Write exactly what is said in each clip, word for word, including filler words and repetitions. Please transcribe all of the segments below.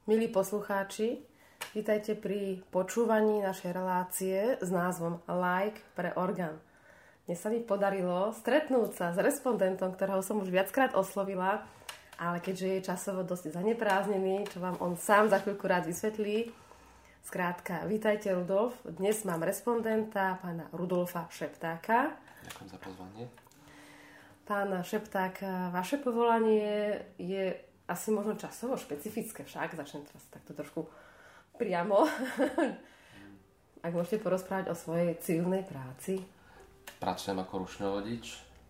Milí poslucháči, vítajte pri počúvaní našej relácie s názvom Like pre orgán. Dnes sa mi podarilo stretnúť sa s respondentom, ktorého som už viackrát oslovila, ale keďže je časovo dosť zanepráznený, čo vám on sám za chvíľku rád vysvetlí. Skrátka, vítajte Rudolf. Dnes mám respondenta, pána Rudolfa Šeptáka. Ďakujem za pozvanie. Pán Šepták, vaše povolanie je asi možno časovo špecifické však. Začnem teraz takto trošku priamo. Ak môžete porozprávať o svojej civilnej práci. Pracujem ako rušňovodič,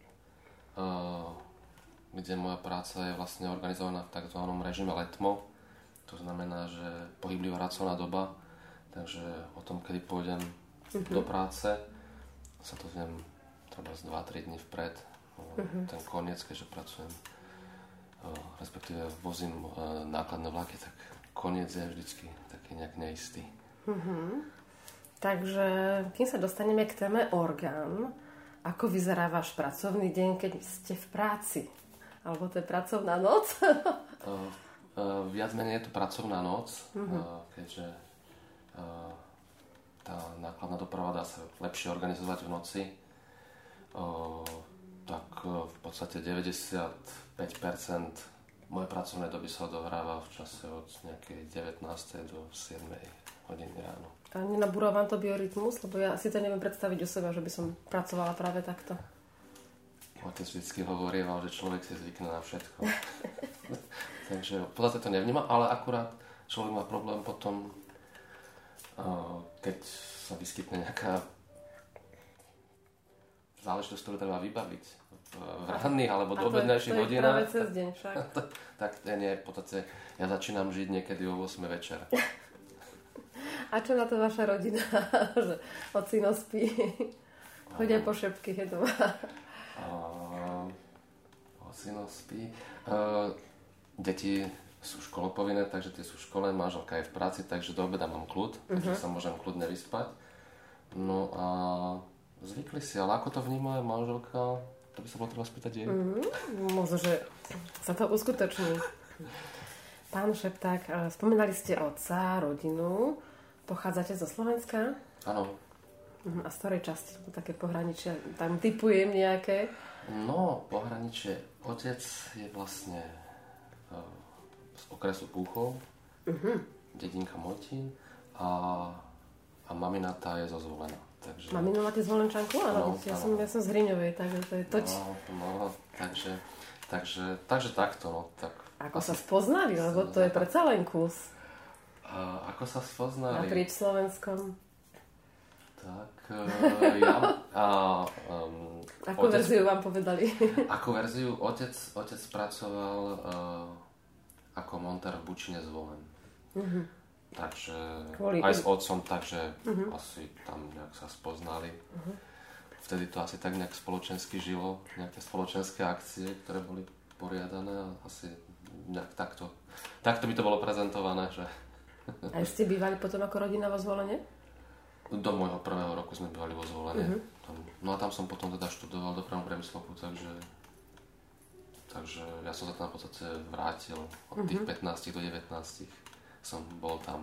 kde moja práca je vlastne organizovaná v tzv. Režime letmo. To znamená, že pohyblivá pracovná doba, takže o tom, kedy pôjdem uh-huh. do práce, sa to viem treba z dva tri dní vpred. Uh-huh. Ten koniec, keďže pracujem, respektíve vozím nákladné vlaky, tak koniec je vždycky taký nejak neistý. Uh-huh. Takže, kým sa dostaneme k téme orgán, ako vyzerá váš pracovný deň, keď ste v práci? Alebo to je pracovná noc? uh, uh, viac menej je to pracovná noc, uh-huh. uh, keďže uh, tá nákladná doprava dá sa lepšie organizovať v noci. Uh, tak uh, v podstate deväťdesiatpäť percent mojej pracovnej doby sa odohráva v čase od nejakej devätnástej do siedmej hodiny ráno. A nenabúra vám to biorytmus? Lebo ja si to neviem predstaviť u seba, že by som pracovala práve takto. Otec vždycky hovorieval, že človek si zvykne na všetko. Takže v podstate to nevníma, ale akurát človek má problém potom, keď sa vyskytne nejaká záležitosť, ktorú treba vybaviť v ranných alebo do obednejších hodinách. A to je práve cez deň však. Tak nie, v podstate ja začínam žiť niekedy o ôsmej večer. A čo na to vaša rodina? Že ocino spí? Chodia po šepky, je doma. Uh, ocino spí. Uh, deti sú školopovinné, takže tie sú v škole, manželka je v práci, takže do obeda mám kľud, uh-huh. takže sa môžem kľudne vyspať. No a zvykli si, ale ako to vníma manželka, to by sa bolo treba spýtať jej. Uh-huh. Možno, že sa to uskutoční. Pán Šepták, spomínali ste otca, rodinu. Pochádzate zo Slovenska? Áno. Uh-huh. A z ktorej časti? Také pohraničia, tam typujem nejaké? No, pohraničie. Otec je vlastne uh, z okresu Púchov, uh-huh. dedinka Motín a, a mamina tá je zo Zvolena. Takže... Maminu máte Zvolenčanku? Áno, ja, som, ja som z Hriňovej, takže to je toť. No, no takže, takže, takže takto. No, tak ako sa spoznali? Lebo to je predsa len kus. A ako sa spoznali? Naprieč Slovenskom. Tak, uh, ja... A, um, Akú otec, verziu vám povedali? Akú verziu? Otec, otec pracoval uh, ako montér v Bučine Zvolen. Uh-huh. Takže Kvôli... aj s otcom, takže uh-huh. asi tam nejak sa spoznali. Uh-huh. Vtedy to asi tak nejak spoločensky žilo. Nejaké spoločenské akcie, ktoré boli poriadané a asi nejak takto. Takto by to bolo prezentované, že... A ste bývali potom ako rodina vo Zvolene? Do môjho prvého roku sme bývali vo Zvolene. Uh-huh. Tam, no a tam som potom teda študoval dopravnú priemyslovku, takže, takže ja som sa tam v podstate vrátil od tých uh-huh. pätnástich do devätnástich som bol tam.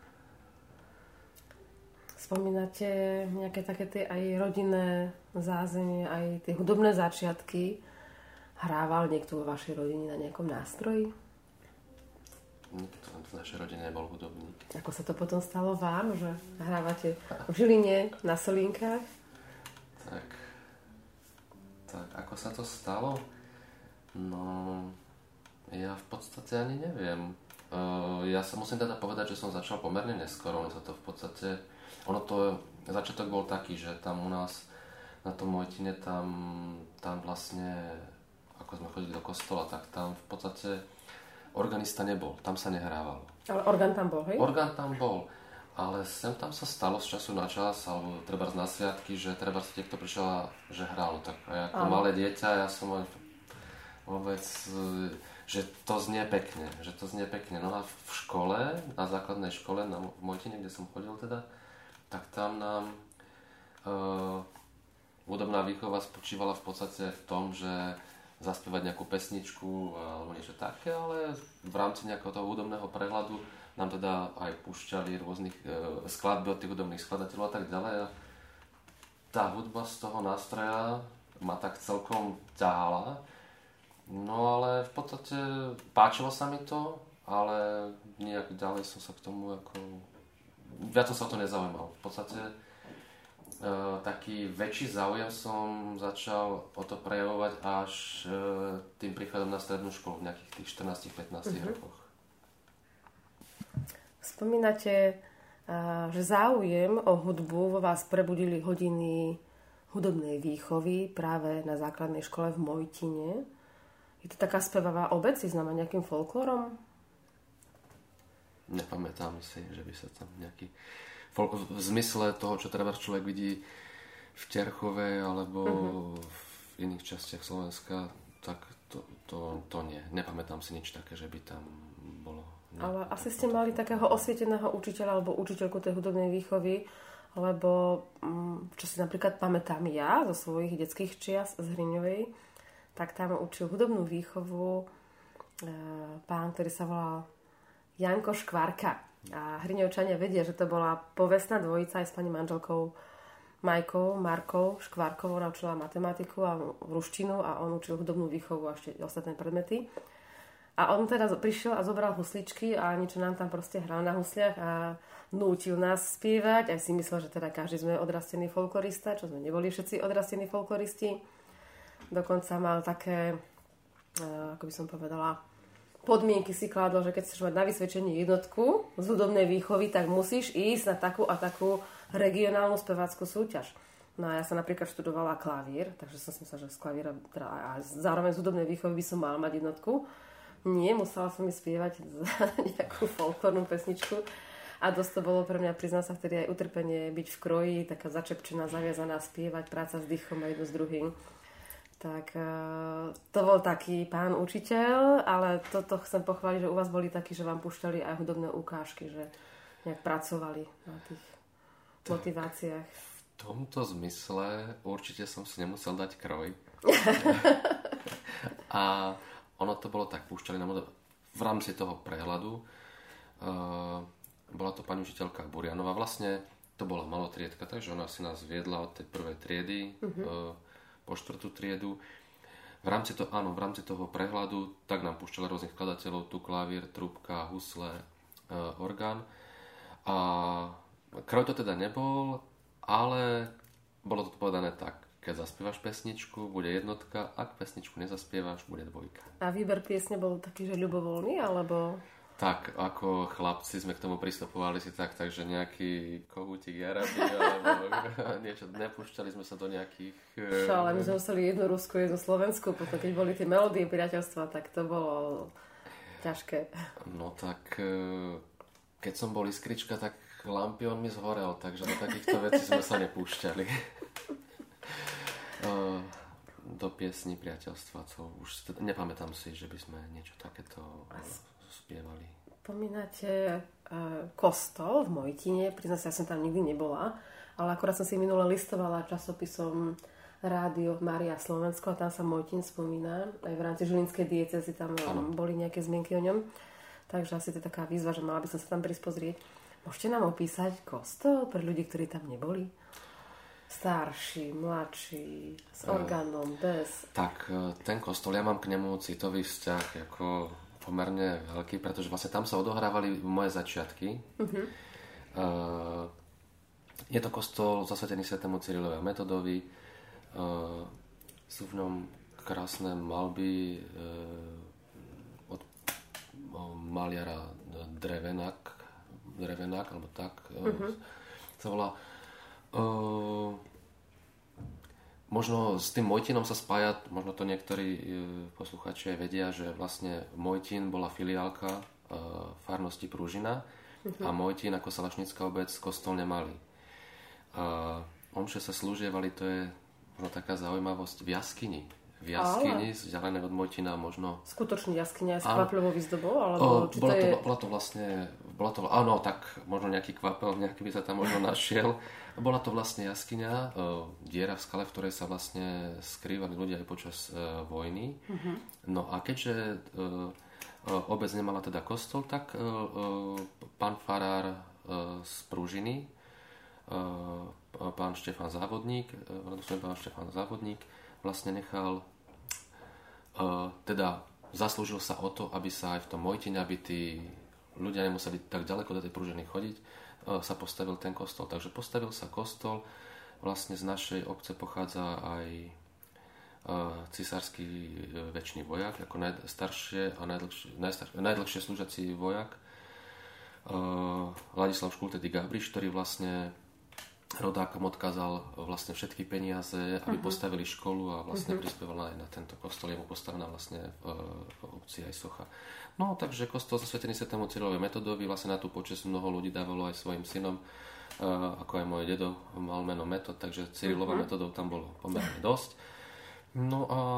Spomínate nejaké také tie aj rodinné zázemie, aj tie hudobné začiatky. Hrával niekto vo vašej rodine na nejakom nástroji? Nikto v našej rodine nebol hudobník. Ako sa to potom stalo vám, že hrávate v Žiline na solínkach? Tak, tak ako sa to stalo? No, ja v podstate ani neviem. Uh, ja sa musím teda povedať, že som začal pomerne neskoro. Ono sa to v podstate, ono to, začiatok bol taký, že tam u nás na tom Mojtine, tam, tam vlastne, ako sme chodili do kostola, tak tam v podstate organista nebol, tam sa nehrávalo. Ale orgán tam bol, hej? Orgán tam bol, ale sem tam sa stalo z času na čas, alebo treba na sviatky, že treba si niekto prišiel, že hral. Tak aj ako Áno. malé dieťa, ja som aj vôbec, že to znie pekne, že to znie pekne. No a v škole, na základnej škole, na, v Mojtine, kde som chodil teda, tak tam nám uh, hudobná výchova spočívala v podstate v tom, že zaspievať nejakú pesničku alebo niečo také, ale v rámci nejakého toho hudobného prehľadu nám teda aj púšťali rôznych e, skladby od tých hudobných skladateľov a tak ďalej. A tá hudba z toho nástroja ma tak celkom ťahala. No ale v podstate páčilo sa mi to, ale nejak ďalej som sa k tomu ako... Viac som sa o to nezaujímal. V podstate e, taký väčší záujem som začal o to prejavovať až e, tým príchodom na strednú školu v nejakých tých štrnásť pätnásť mm-hmm. rokoch. Spomínate, že záujem o hudbu vo vás prebudili hodiny hudobnej výchovy práve na základnej škole v Mojtine. Je to taká spevavá obec, je známa nejakým folklórom? Nepamätám si, že by sa tam nejaký folk... v zmysle toho, čo treba človek vidí v Terchove alebo uh-huh. v iných častiach Slovenska, tak to, to, to nie. Nepamätám si nič také, že by tam bolo. Nie. Ale asi ste mali takého osvieteného učiteľa alebo učiteľku tej hudobnej výchovy, lebo čo si napríklad pamätám ja zo svojich detských čias z Hriňovej, tak tam učil hudobnú výchovu e, pán, ktorý sa volal Janko Škvárka. A Hriňovčania vedia, že to bola povestná dvojica aj s pani manželkou Majkou, Markou Škvárkovou, naučila matematiku a ruštinu a on učil hudobnú výchovu a ešte ostatné predmety. A on teda prišiel a zobral husličky a niečo nám tam proste hral na husliach a nútil nás spievať. Aj si myslel, že teda každý sme odrastení folklorista, čo sme neboli všetci odrastení folkloristi. Dokonca mal také, ako by som povedala, podmienky si kládol, že keď chceš mať na vysvedčení jednotku z hudobnej výchovy, tak musíš ísť na takú a takú regionálnu spevácku súťaž. No a ja som napríklad študovala klavír, takže som si myslela, že z klavíra teda a zároveň z hudobnej výchovy by som mala mať jednotku. Nie, musela som mi spievať nejakú folklórnu pesničku a dosť to bolo pre mňa, priznám sa vtedy aj utrpenie byť v kroji, taká začepčená, zaviazaná, spievať, práca s dýchom a jedno s druhým. Tak to bol taký pán učiteľ, ale toto chcem pochváliť, že u vás boli takí, že vám púšťali aj hudobné ukážky, že nejak pracovali na tých tak, motiváciách. V tomto zmysle určite som si nemusel dať kroj. A ono to bolo tak, púšťali nám v rámci toho prehľadu. Uh, bola to pani učiteľka Burianová. Vlastne to bola malotriedka, takže ona si nás viedla od tej prvej triedy uh-huh. uh, po štvrtú triedu. V rámci, to, áno, v rámci toho prehľadu tak nám púšťali rôznych skladateľov, tu klavír, trúbka, husle, uh, orgán. A kroj to teda nebol, ale bolo to povedané tak. Keď zaspievaš pesničku, bude jednotka, ak pesničku nezaspievaš, bude dvojka. A výber piesne bol taký, že ľubovoľný, alebo... Tak, ako chlapci sme k tomu pristupovali si tak, takže nejaký kohútik jaraby, alebo niečo, nepúšťali sme sa do nejakých... Čo, ale my sme museli jednu Rusku, jednu Slovensku, potom keď boli tie melódie priateľstva, tak to bolo ťažké. No tak, keď som bol iskrička, tak lampión mi zhorel, takže do takýchto vecí sme sa nepúšťali. Do piesní priateľstva, to už nepamätám si, že by sme niečo takéto spievali. Spomínate uh, kostol v Mojtine, priznám sa, ja som tam nikdy nebola, ale akorát som si minule listovala časopisom Rádio Mária Slovensko a tam sa Mojtin spomína, aj v rámci žilinskej diecézy tam ano. Boli nejaké zmienky o ňom, takže asi to je taká výzva, že mala by som sa tam prísť pozrieť. Môžete nám opísať kostol pre ľudí, ktorí tam neboli? Starší, mladší, s orgánom, bez... Tak, ten kostol, ja mám k nemu citový vzťah ako pomerne veľký, pretože vlastne tam sa odohrávali moje začiatky. Uh-huh. Uh, je to kostol zasvetený svätému Cyrilovi a Metodovi. Uh, sú v ňom krásne malby uh, od uh, maliara Drevenák, Drevenák, alebo tak. Uh-huh. Sa volá Uh, možno s tým Mojtinom sa spája, možno to niektorí uh, posluchači aj vedia, že vlastne Mojtin bola filiálka uh, farnosti Pružina uh-huh. a Mojtin ako salašnická obec kostol nemali. Uh, omše sa slúžievali, to je možno taká zaujímavosť, v jaskyni. v jaskyni, vzdialené od Mojtina možno... Skutočne jaskyňa s kvapľovou výzdobou? Alebo o, či bola, to je... to, bola to vlastne... Bola to, áno, tak možno nejaký kvapel, nejaký by sa tam možno našiel. Bola to vlastne jaskyňa, o, diera v skale, v ktorej sa vlastne skrývali ľudia aj počas e, vojny. Uh-huh. No a keďže e, obec nemala teda kostol, tak e, e, pán farár e, z Pružiny, e, pán Štefán Závodník, e, pán Štefán Závodník, vlastne nechal, uh, teda zaslúžil sa o to, aby sa aj v tom Mojtine, aby tí ľudia nemuseli tak ďaleko do tej Pružiny chodiť, uh, sa postavil ten kostol. Takže postavil sa kostol, vlastne z našej obce pochádza aj uh, cisársky uh, večný vojak, ako najstaršie a najdlhšie, najdlhšie, najdlhšie slúžací vojak, uh, Ladislav Škultedy Gabriš, ktorý vlastne rodákom odkázal vlastne všetky peniaze, aby uh-huh. postavili školu a vlastne uh-huh. prispieval aj na tento kostol. Je mu postavená vlastne v, v obci aj socha. No, takže kostol zasvetený svätému Cyrilovi Metodovi, vlastne na tú počesť mnoho ľudí dávalo aj svojim synom, uh, ako aj môj dedo mal meno Metod, takže Cyrilova uh-huh. Metodov tam bolo pomerne dosť. No a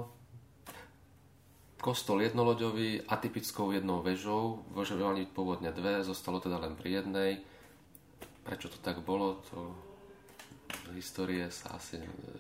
kostol jednoloďový, atypickou jednou vežou, veže mali pôvodne dve, zostalo teda len pri jednej. Prečo to tak bolo, to z histórie sa asi...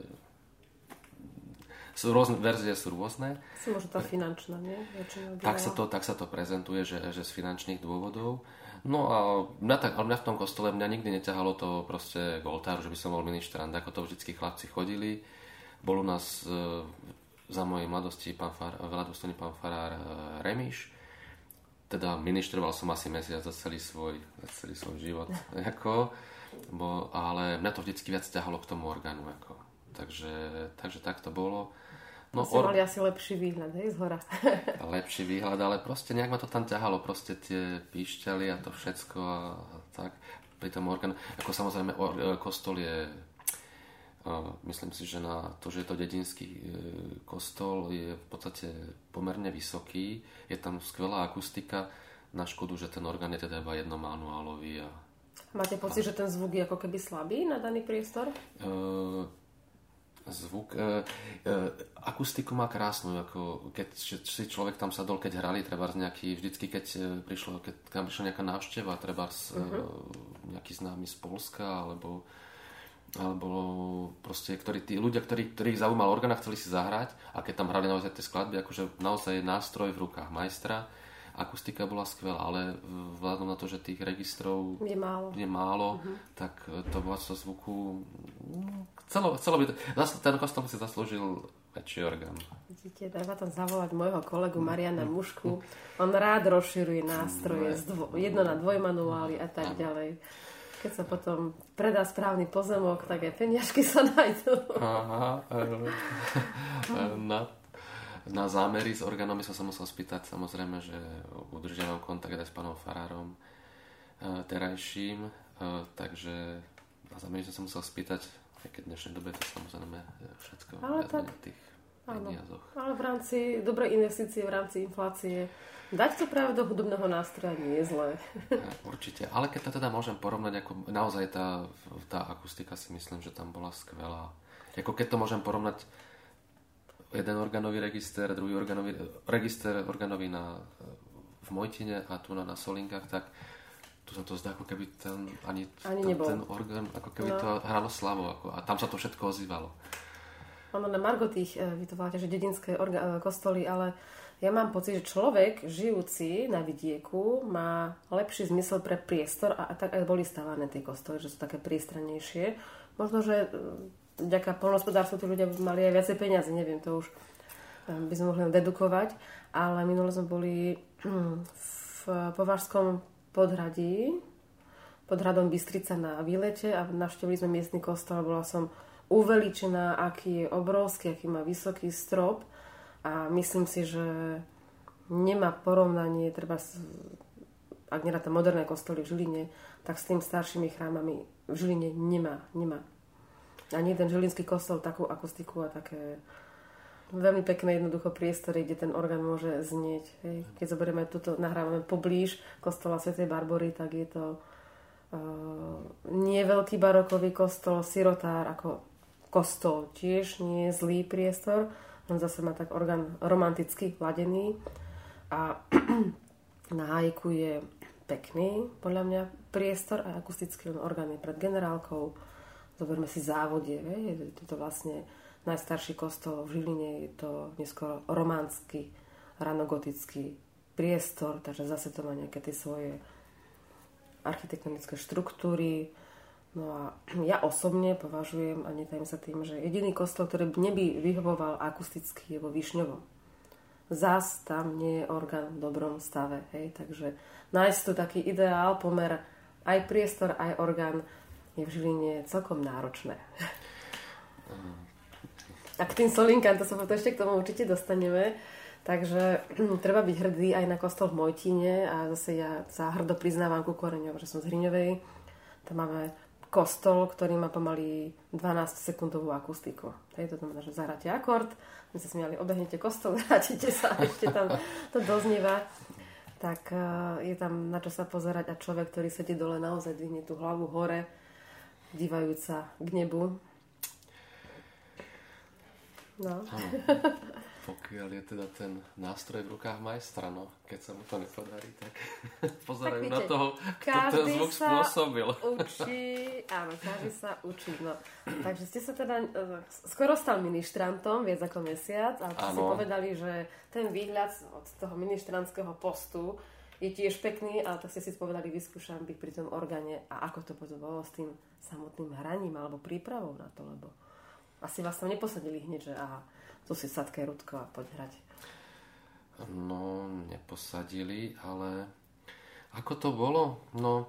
Sú rôzne, verzie sú rôzne. Sú možno tá finančná, nie? Tak sa, to, tak sa to prezentuje, že, že z finančných dôvodov. No a mňa, tak, ale mňa v tom kostole mňa nikdy neťahalo to proste k oltáru, že by som bol ministrant, ako to vždycky chlapci chodili. Bol u nás e, za mojej mladosti pán far, veľadôstojný pán farár e, Remiš. Teda ministroval som asi mesiac za celý svoj, za celý svoj život, ako, bo, ale mňa to vždycky viac ťahalo k tomu orgánu, ako. Takže, takže tak to bolo. No, si or... mali asi lepší výhľad, hej, z hora. Lepší výhľad, ale proste nejak ma to tam ťahalo, proste tie píšťaly a to všetko a tak, pri tom orgánu. Ako samozrejme, or, kostol je, uh, myslím si, že na to, že je to dedinský uh, kostol, je v podstate pomerne vysoký, je tam skvelá akustika, na škodu, že ten orgán je teda iba jednomanuálový. A, máte pocit, a... že ten zvuk je ako keby slabý na daný priestor? Uh, Zvuk. E, e, akustiku má krásnu, ako keď si človek tam sadol, keď hrali, treba nejaký, vždycky keď prišlo, keď tam prišla nejaká návšteva, treba uh-huh. nejaký známy z Polska, alebo, alebo proste, ktorí, tí ľudia, ktorí, ktorých zaujímal orgán a chceli si zahrať, a keď tam hrali naozaj tie skladby, akože naozaj je nástroj v rukách majstra, akustika bola skvelá, ale vzhľadom na to, že tých registrov je málo, je málo uh-huh. tak to bola zo zvuku chcelo, chcelo by to, ten kostol si zaslúžil väčší orgán. Vidíte, treba tam zavolať môjho kolegu Mariana Mušku, on rád rozširuje nástroje dvo, jedno na dvojmanuály a tak ďalej. Keď sa potom predá správny pozemok, tak aj peniažky sa nájdú. Aha, na Na zámery s orgánom som sa musel spýtať, samozrejme, že udržiavam kontakt aj s pánom farárom e, terajším, e, takže na zámery som sa musel spýtať, aj keď v dnešnej dobe to samozrejme všetko ale tak, v tých peniazoch. Ale v rámci dobrej investície, v rámci inflácie, dať to práve do hudobného nástroja nie je zlé. Určite, ale keď to teda môžem porovnať, ako naozaj tá, tá akustika si myslím, že tam bola skvelá. Ako keď to môžem porovnať jeden organový register, druhý organový register organový na, v Mojtine a tu na, na Solinkách, tak tu sa to zdá, ako keby ten, ani, ani ten, ten orgán, ako keby no. to hralo slavo, ako, a tam sa to všetko ozývalo. Ono na margo tých, vy to voláte, že dedinské orga, kostoly, ale ja mám pocit, že človek žijúci na vidieku má lepší zmysel pre priestor a, a tak aj boli stavané tie kostoly, že sú také priestrannejšie. Možno, že vďaka poľnohospodárstvu tí ľudia mali aj viacej peniazy, neviem, to už by sme mohli dedukovať, ale minule sme boli v Považskom podhradí, pod hradom Bystrica na výlete a navštívili sme miestny kostol a bola som uveličená, aký je obrovský, aký má vysoký strop a myslím si, že nemá porovnanie, treba, ak neráta moderné kostoly v Žiline, tak s tým staršími chrámami v Žiline nemá, nemá. Ani jeden žilinský kostol takú akustiku a také veľmi pekné jednoducho priestory, kde ten orgán môže znieť. Hej. Keď zoberieme tuto, nahrávame poblíž kostola svätej Barbory, tak je to uh, nie veľký barokový kostol, sirotár ako kostol, tiež nie je zlý priestor, On zase má tak orgán romanticky ladený a na hájku je pekný, podľa mňa, priestor a akustický orgán je pred generálkou. Zoberme si Závodie, je to vlastne najstarší kostol v Žiline, je to neskôr románsky, ranogotický priestor, takže zase to má nejaké tie svoje architektonické štruktúry. No a ja osobne považujem, a netajím sa tým, že jediný kostol, ktorý neby vyhovoval akusticky, je vo Višňovom. Zas tam nie je orgán v dobrom stave, hej, takže nájsť tu taký ideál, pomer aj priestor, aj orgán je v Žiline celkom náročné. A k tým solinkám, to sa potom ešte k tomu určite dostaneme. Takže hm, treba byť hrdý aj na kostol v Mojtine a zase ja sa hrdo priznávam ku koreňom, že som z Hriňovej. Tam máme kostol, ktorý má pomaly dvanásťsekundovú akustiku. Hej, to znamená, že zahráte akord, my sa smiali, obehnete kostol, vrátite sa a ešte tam to doznieva. Tak uh, je tam na čo sa pozerať a človek, ktorý sedí dole, naozaj dvihne tú hlavu hore, dívajúca k nebu. No. Pokiaľ je teda ten nástroj v rukách majstra, no, keď sa mu to nepodarí, tak pozerajú tak na toho, kto ten zvuk spôsobil. Učí, áno, každý sa učí. No. Takže ste sa teda uh, skoro stal ministrantom, viac ako mesiac, ale ste si povedali, že ten výhľad od toho ministrantského postu je tiež pekný, ale tak ste si povedali, vyskúšam byť pri tom orgáne a ako to potom bolo s tým samotným hraním alebo prípravou na to, lebo asi vás tam neposadili hneď, že aha, tu si sadkaj, Rudko, a poď hrať. No, neposadili, ale ako to bolo? No,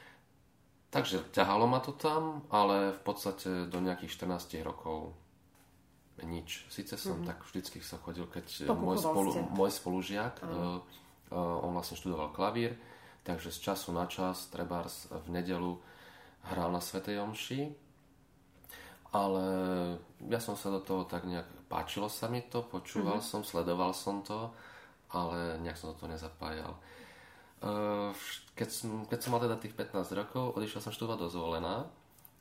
takže ťahalo ma to tam, ale v podstate do nejakých štrnásť rokov nič. Sice som mm-hmm. tak vždycky sa chodil, keď môj, spolu, môj spolužiak, uh, uh, on vlastne študoval klavír, takže z času na čas, trebárs v nedeľu hral na svätej omši. Ale ja som sa do toho tak nejak, páčilo sa mi to, počúval mm-hmm. som, sledoval som to, ale nejak som do toho nezapájal. Keď som, keď som mal teda tých pätnásť rokov, odišiel som študovať do Zvolena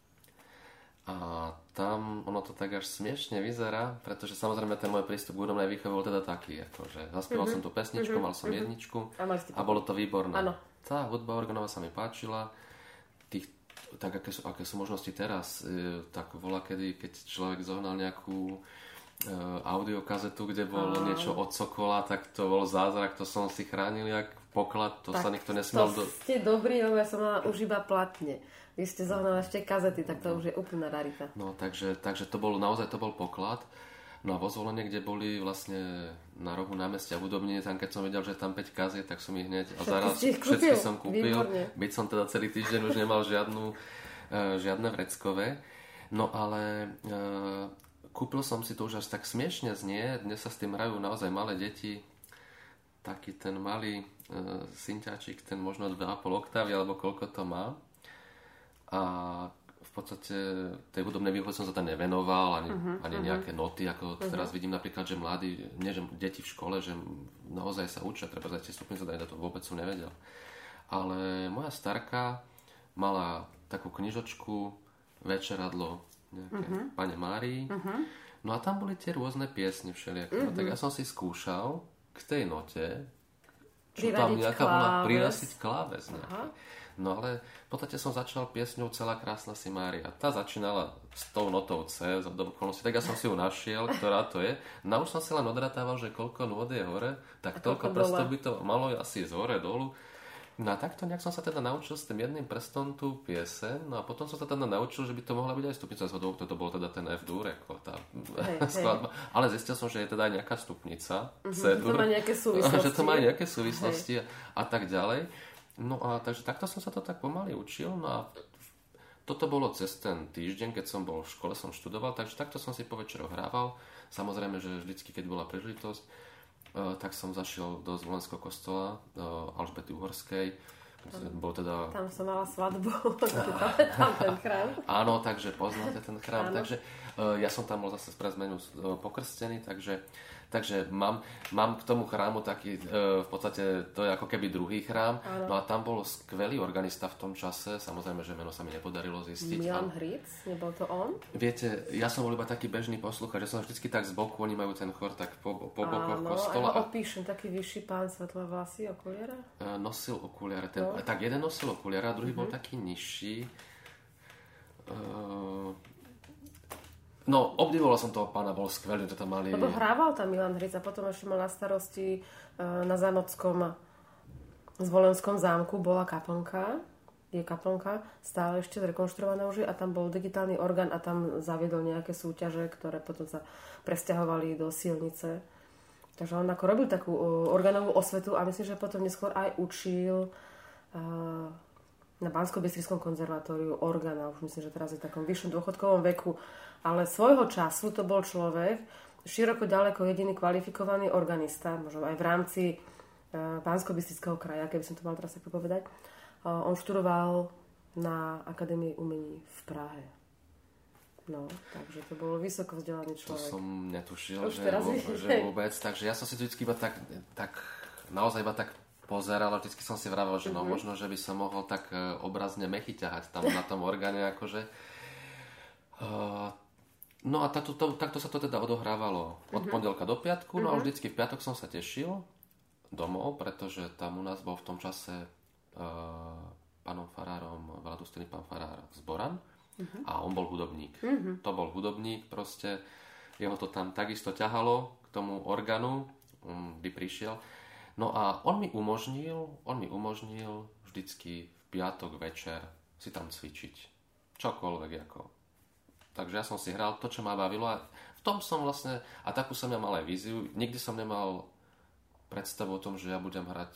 a tam ono to tak až smiešne vyzerá, pretože samozrejme ten môj prístup k hudobnej výchove bol teda taký, akože zaspieval mm-hmm. som tú pesničku, mm-hmm. mal som mm-hmm. jedničku a, a bolo to výborné. Ano. Tá hudba organová sa mi páčila, tých tak aké sú, aké sú možnosti teraz, e, tak bola kedy, keď človek zohnal nejakú e, audiokazetu, kde bolo a... niečo od Sokola, tak to bol zázrak, to som si chránil jak poklad, to tak, sa nikto nesmel... To do... ste dobrí, lebo ja som mala už iba platne. Vy ste zohnali ešte kazety, tak to no. už je úplná rarita. No, takže, takže to bol, naozaj to bol poklad. No a vo Zvolene, kde boli vlastne na rohu námestia hudobní, tam keď som videl, že tam päť kaziet, tak som ich hneď a zaraz všetky som kúpil. Výborne. Byť som teda celý týždeň už nemal žiadnu, uh, žiadne vreckové. No ale uh, kúpil som si to už až tak smiešne znie. Dnes sa s tým hrajú naozaj malé deti. Taký ten malý uh, synťačik, ten možno dva a pol oktávy, alebo koľko to má. A v podstate tej hudobnej výchove som sa tam nevenoval, ani, uh-huh, ani uh-huh. nejaké noty, ako uh-huh. teraz vidím napríklad, že mladí, nie že deti v škole, že naozaj sa učia, treba za tie stupnice dať, to vôbec som nevedel. Ale moja starka mala takú knižočku, večeradlo nejaké uh-huh. Pane Márii, uh-huh. no a tam boli tie rôzne piesne všelijaké, uh-huh. no tak ja som si skúšal k tej note, čo tam nejaká bola, prirasiť kláves nejaký. No ale v podstate som začal piesňou Celá krásna si Mária. Tá začínala s tou notou C, do okolnosti, tak ja som si ju našiel, ktorá to je. No už som si len odratával, že koľko nôd je hore, tak toľko prstov by to malo asi z hore dolu. No a takto nejak som sa teda naučil s tým jedným prstom tú pieseň, no a potom som sa teda naučil, že by to mohla byť aj stupnica zhodou, toto bol teda ten F-dur, ako tá hey, skladba. Hey. Ale zistil som, že je teda aj nejaká stupnica, uh-huh, C-dur, že to má nejaké súvislosti, že to má nejaké súvislosti hey. a tak ďalej. No a takže takto som sa to tak pomaly učil, no a toto bolo cez ten týždeň, keď som bol v škole, som študoval, takže takto som si po večeroch hrával. Samozrejme, že vždycky, keď bola príležitosť, uh, tak som zašiel do Zvolenského kostola uh, Alžbety Uhorskej. Bol teda... Tam som mala svadbu, tam ten chrám. Áno, takže poznáte ten chrám. Takže uh, ja som tam bol zase pre zmenu uh, pokrstený, takže Takže mám, mám k tomu chrámu taký, e, v podstate to je ako keby druhý chrám. Áno. No a tam bol skvelý organista v tom čase, samozrejme, že meno sa mi nepodarilo zistiť. Milan Hric, nebol to on? Viete, ja som bol iba taký bežný poslúchač, že som vždycky tak z boku, oni majú ten chor tak po, po bokoch áno, kostola. Áno, opíšem, taký vyšší pán, svetlé vlasy, okuliare? E, nosil okuliare, ten, no. Tak jeden nosil okuliare a druhý uh-huh. bol taký nižší. E, No, obdivoval som toho pána, bol skvelý, to tam mali... Lebo hrával tam Milan Hric a potom ešte mal na starosti uh, na Zanockom Zvolenskom zámku bola kaplnka, je kaplnka, stále ešte zrekonštruovaná už a tam bol digitálny orgán a tam zaviedol nejaké súťaže, ktoré potom sa presťahovali do Silnice. Takže on ako robil takú uh, orgánovú osvetu a myslím, že potom neskôr aj učil uh, na Banskobystrickom konzervatóriu orgána. Už myslím, že teraz je v takom vyššom dôchodkovom veku. Ale svojho času to bol človek široko ďaleko jediný kvalifikovaný organista, možno aj v rámci uh, Banskobystrického kraja, keby som to mal teraz tak povedať. Uh, on študoval na Akadémii umení v Prahe. No, takže to bol vysoko vzdelaný človek. To som netušil, že, vôbec, že vôbec. Takže ja som si to vždy iba tak, tak naozaj iba tak pozeral a vždycky som si vravel, že no mm-hmm. možno, že by som mohol tak obrazne mechy ťahať tam na tom orgáne, akože. Uh, no a takto, to, takto sa to teda odohrávalo od mm-hmm. pondelka do piatku, no mm-hmm. a vždycky v piatok som sa tešil domov, pretože tam u nás bol v tom čase uh, pánom farárom, veľadústredný pán farár Zboran mm-hmm. a on bol hudobník. Mm-hmm. To bol hudobník, proste jeho to tam takisto ťahalo k tomu orgánu, um, by prišiel. No a on mi umožnil, on mi umožnil vždycky v piatok večer si tam cvičiť. Čokoľvek ako. Takže ja som si hral to, čo ma bavilo a v tom som vlastne, a takú som ja mal aj víziu, nikdy som nemal predstavu o tom, že ja budem hrať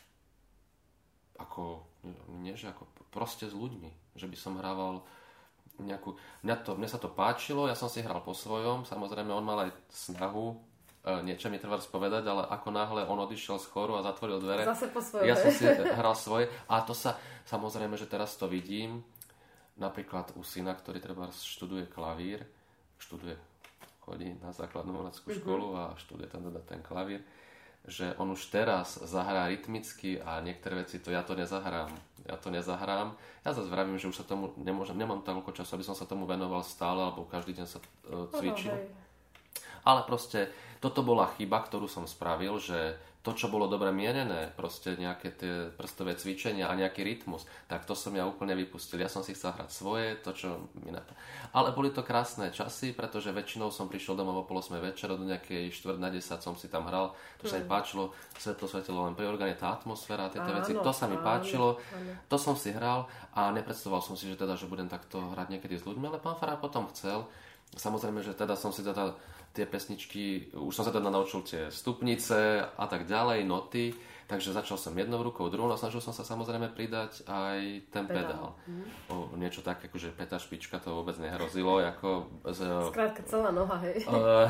ako, nie že ako, proste s ľuďmi. Že by som hrával nejakú, mňa, to, mne sa to páčilo, ja som si hral po svojom, samozrejme on mal aj snahu e, niečo mi treba spovedať, ale ako náhle on odišiel z choru a zatvoril dvere, zase po svojom. Ja som si hral svoje a to sa, samozrejme, že teraz to vidím, napríklad u syna, ktorý treba študuje klavír, študuje, chodí na základnú umeleckú školu a študuje tam teda ten klavír, že on už teraz zahrá rytmicky a niektoré veci, to ja to nezahrám. Ja to nezahrám. Ja zase vravím, že už sa tomu nemôžem, nemám toľko času, aby som sa tomu venoval stále, alebo každý deň sa uh, cvičil. Oh, ale proste toto bola chyba, ktorú som spravil, že to, čo bolo dobre mienené, proste nejaké tie prstové cvičenia a nejaký rytmus, tak to som ja úplne vypustil. Ja som si chcel hrať svoje, to, čo mi napadlo. Ale boli to krásne časy, pretože väčšinou som prišiel domov o pol osmej večer, do nejakej štvrť na desať som si tam hral. To mm. sa mi páčilo, svetlo svetilo len pri orgáne, tá atmosféra a tieto áno, veci. To sa mi áno, páčilo, áno. To som si hral a nepredstavoval som si, že teda, že budem takto hrať niekedy s ľuďmi, ale pán farár potom chcel. Samozrejme, že teda som si teda tie pesničky, už som sa teda naučil tie stupnice a tak ďalej, noty, takže začal som jednou rukou, druhou a snažil som sa samozrejme pridať aj ten pedál. pedál. Mm. O, niečo tak, akože pätá špička to vôbec nehrozilo. Ako z, Skrátka celá noha, hej.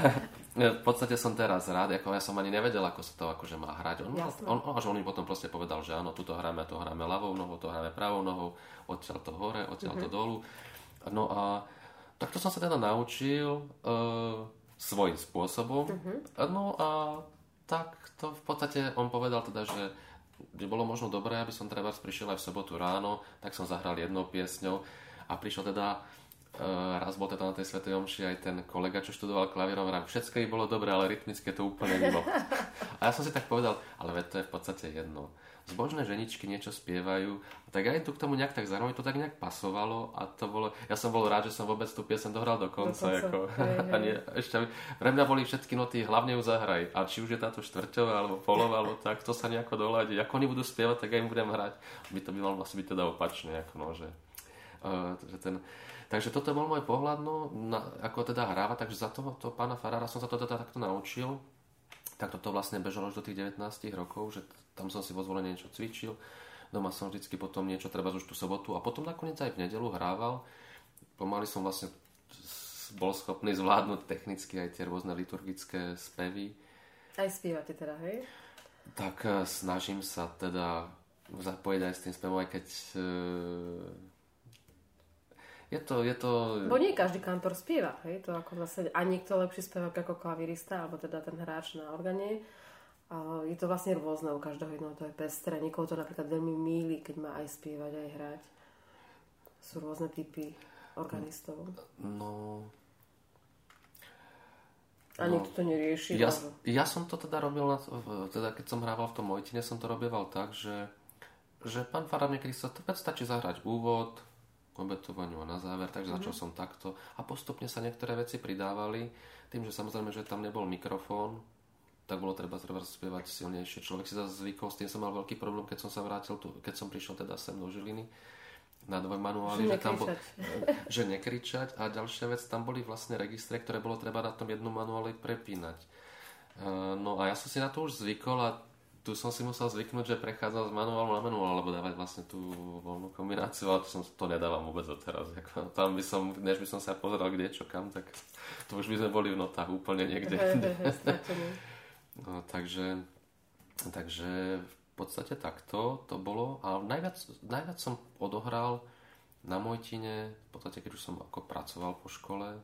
V podstate som teraz rád, ako ja som ani nevedel, ako sa to akože má hrať. On, on, až on mi potom proste povedal, že áno, tuto hráme, to hráme ľavou nohou, to hráme pravou nohou, odtiaľ to hore, odtiaľ mm-hmm. to dolu. No a takto som sa teda naučil uh, svojím spôsobom. Uh-huh. No a tak to v podstate on povedal teda, že by bolo možno dobré, aby som treba prišiel aj v sobotu ráno, tak som zahral jednou piesňou a prišiel teda, uh, raz bol teda na tej svätej omši aj ten kolega, čo študoval klavírom, vrám, všetko by bolo dobré, ale rytmické to úplne mimo. A ja som si tak povedal, ale veď to je v podstate jedno. Zbožné ženičky niečo spievajú, tak aj tu k tomu nejak tak zároveň to tak nejak pasovalo a to bolo, ja som bol rád, že som vôbec tú piesen dohral do konca, do konca. Ako, hej, hej. A nie, ešte, pre mňa boli všetky noty, hlavne ju zahraj a či už je táto štvrťová alebo polová, alebo tak, to sa nejako doľadí, ako oni budú spievať, tak aj im budem hrať, by to by malo asi byť teda opačne, ako no, že, uh, že ten, takže toto bol môj pohľad, no, na, ako teda hráva, takže za toho to pána farára som sa to teda takto naučil. Tak toto vlastne bežalo až do tých devätnásť rokov, že tam som si vo Zvolení niečo cvičil, doma som vždycky potom niečo, treba už tú sobotu a potom nakoniec aj v nedeľu hrával. Pomaly som vlastne bol schopný zvládnuť technicky aj tie rôzne liturgické spevy. Aj spievate teda, hej? Tak snažím sa teda zapojiť aj s tým spevom, aj keď... Je to, je to... Bo nie každý kantor spieva, hej, to ako zase, a niekto lepší spevák ako klavirista, alebo teda ten hráč na organe. A je to vlastne rôzne u každého jednoho, to je pestré. Niekoho to napríklad veľmi míli, keď má aj spievať, aj hrať. Sú rôzne typy organistov. No... A no, niekto to nerieši. Ja, ja som to teda robil, na, teda keď som hrával v tom Mojtine, som to robieval tak, že, že pán farár niekedy sa to stačí zahrať úvod, obetovaniu a na záver, takže mm-hmm. začal som takto a postupne sa niektoré veci pridávali, tým, že samozrejme, že tam nebol mikrofón, tak bolo treba treba spievať silnejšie. Človek si zase zvykol, s tým som mal veľký problém, keď som sa vrátil tu, keď som prišiel teda sem do Žiliny na dvojmanuáli, že, že tam bol, že nekričať a ďalšia vec, tam boli vlastne registre, ktoré bolo treba na tom jednom manuáli prepínať. Uh, no a ja som si na to už zvykol a tu som si musel zvyknúť, že prechádzam z manuálu na manuál, alebo dávať vlastne tú voľnú kombináciu, ale to, som, to nedávam vôbec odteraz. Jako, tam by som, než by som sa pozeral kde, čo kam, tak to už by sme boli v notách úplne niekde. He, he, he, no, takže, takže v podstate takto to bolo. A najviac, najviac som odohral na Mojtine, v podstate keď už som ako pracoval po škole,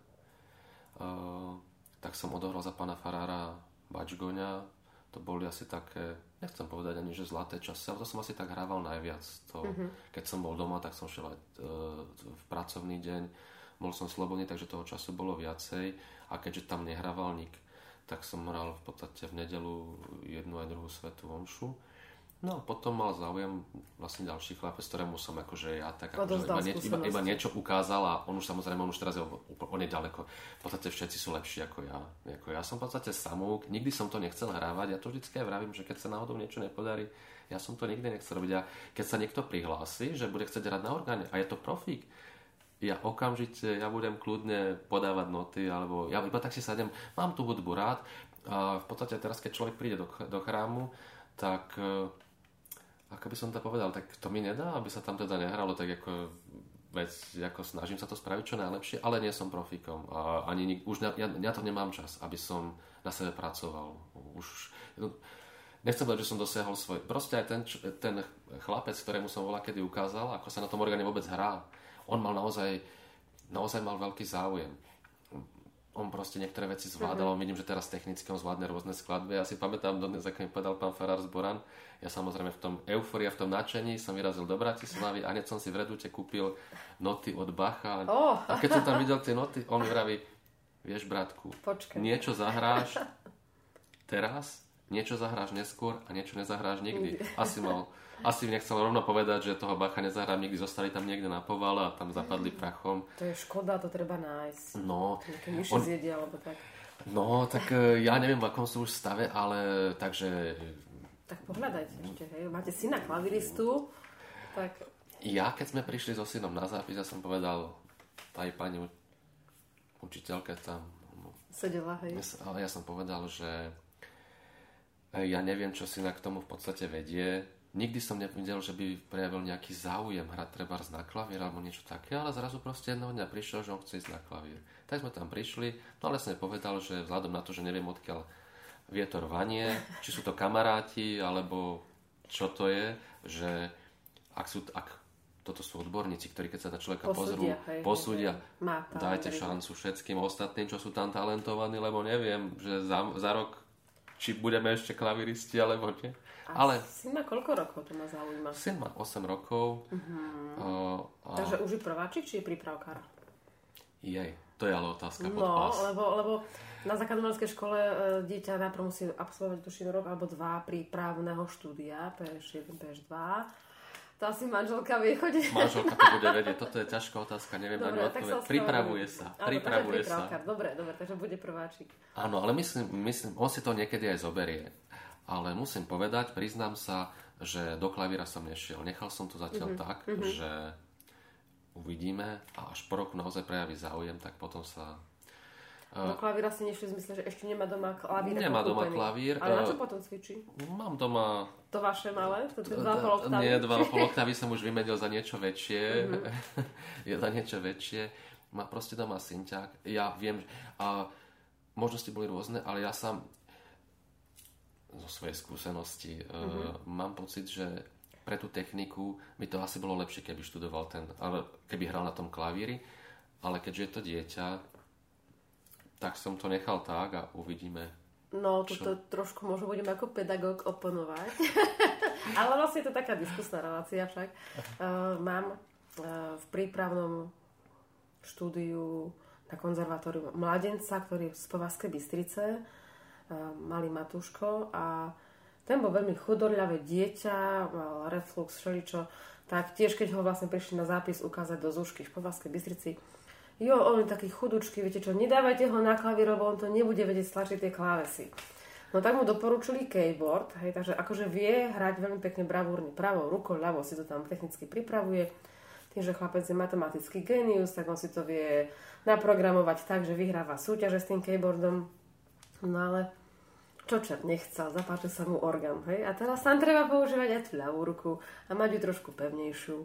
uh, tak som odohral za pána farára Bačgoňa. To boli asi také, nechcem povedať ani, že zlaté časy, ale to som asi tak hrával najviac. To, mm-hmm. Keď som bol doma, tak som šiel aj e, v pracovný deň, bol som slobodný, takže toho času bolo viacej. A keďže tam nehrával nik, tak som hral v podstate v nedeľu jednu aj druhú svätú omšu. No a potom mal záujem vlastne ďalší chlapec, ktorému som akože ja tak akože iba, nie, iba, iba niečo ukázal a on už samozrejme, on už teraz je on je ďaleko. V podstate všetci sú lepší ako ja. Ako ja som v podstate samúk, nikdy som to nechcel hrávať, ja to vždycky aj vravím, že keď sa náhodou niečo nepodarí, ja som to nikdy nechcel robiť. A keď sa niekto prihlási, že bude chcieť hrať na orgáne a je to profík, ja okamžite, ja budem kľudne podávať noty, alebo ja iba tak si sadem, mám tú hudbu rád a v podstate teraz, keď človek príde do, do chrámu, tak ako by som to povedal, tak to mi nedá, aby sa tam teda nehralo, tak ako, veď, ako snažím sa to spraviť čo najlepšie, ale nie som profíkom a ani už ne, ja, ja to nemám čas, aby som na sebe pracoval. Už nechcem povedať, že som dosiahol svoj. Proste aj ten, ten chlapec, ktorému som volá kedy ukázal, ako sa na tom orgáne vôbec hrá, on mal naozaj, naozaj mal veľký záujem. On proste niektoré veci zvládal, mm-hmm. vidím, že teraz technicky on zvládne rôzne skladby. Ja si pamätám dodnes, ako mi povedal pán farár Zboran, ja samozrejme v tom euforia, v tom nadšení som vyrazil do Bratislavy a hneď som si v Redute kúpil noty od Bacha. Oh. A keď som tam videl tie noty, on mi vraví, vieš bratku, Počkej. niečo zahráš teraz, niečo zahráš neskôr a niečo nezahráš nikdy. Asi mal, asi nechcel rovno povedať, že toho Bacha nezahrám nikdy, zostali tam niekde na povale a tam zapadli prachom. To je škoda, to treba nájsť. No. Nejaké myši on... zjedia, alebo tak. No, tak ja neviem, v akom sú už stave, ale takže... Tak pohľadajte ešte, hej. Máte syna klaviristu, tak... Ja, keď sme prišli so synom na zápis, ja som povedal aj pani učiteľke tam... Sedela, hej. Ale ja som povedal, že ja neviem, čo syna k tomu v podstate vedie. Nikdy som nevidel, že by prejavil nejaký záujem hrať trebárs na klavír alebo niečo také, ale zrazu proste jedného dňa prišiel, že on chce ísť na klavír. Tak sme tam prišli, no ale som povedal, že vzhľadom na to, že neviem odkiaľ vietor vanie, či sú to kamaráti, alebo čo to je, že ak, sú, ak toto sú odborníci, ktorí keď sa na človeka pozrú, hej, posúdia, hej, hej. Dajte šancu všetkým ostatným, čo sú tam talentovaní, lebo neviem, že za, za rok či budeme ešte klaviristi, alebo nie. A ale syn má koľko rokov, to ma zaujíma? Syn má osem rokov. Uh-huh. Uh, a... Takže už je prváčik, či je prípravkár? Jej, to je ale otázka pod No, pás. lebo, lebo na základnoškolskej škole dieťa najprv musí absolvovať tuším rok alebo dva prípravného štúdia, pé eš jeden, pé eš dva. To asi manželka vie chodiť. Manželka to bude vedieť, toto je ťažká otázka, neviem na ňu odpovedať. Pripravuje sa, áno, pripravuje sa. Dobre, dobre, takže bude prváčik. Áno, ale myslím, myslím, on si to niekedy aj zoberie. Ale musím povedať, priznám sa, že do klavíra som nešiel. Nechal som to zatiaľ mm-hmm. tak, mm-hmm. že uvidíme a až po roku naozaj prejaví záujem, tak potom sa... Do klavíra si nešli v zmysle, že ešte nemá doma klavír. Nemá doma klavír. Ale na čo potom cvičí? Mám doma... To vaše malé? To dva a pol oktávy? Nie, dva a pol oktávy som už vymenil za niečo väčšie. Mm-hmm. Je za niečo väčšie. Má proste doma synťák. Ja viem, a možnosti boli rôzne, ale ja sám zo svojej skúsenosti mm-hmm. uh, mám pocit, že pre tú techniku by to asi bolo lepšie, keby študoval ten, ale keby hral na tom klavíri, ale keďže je to dieťa, tak som to nechal tak a uvidíme. No, toto trošku možno budem ako pedagóg oponovať. Ale vlastne je to taká diskusná relácia však. Uh, mám uh, v prípravnom štúdiu na konzervatóriu mladenca, ktorý je z Považskej Bystrice, uh, malý Matúško, a ten bol veľmi chudorľavé dieťa, mal reflux, všeličo, tak tiež keď ho vlastne prišli na zápis ukázať do Zúšky v Považskej Bystrici, jo, on je taký chudúčky, viete čo, nedávajte ho na klavír, lebo on to nebude vedieť stlačiť tie klávesy. No tak mu doporučili keyboard, hej, takže akože vie hrať veľmi pekne bravúrne pravou rukou, ľavou si to tam technicky pripravuje. Tým, že chlapec je matematický génius, tak on si to vie naprogramovať tak, že vyhráva súťaže s tým keyboardom. No ale čo čert nechcel, zapáčil sa mu orgán, hej. A teraz tam treba používať aj tú ľavú ruku a mať ju trošku pevnejšiu.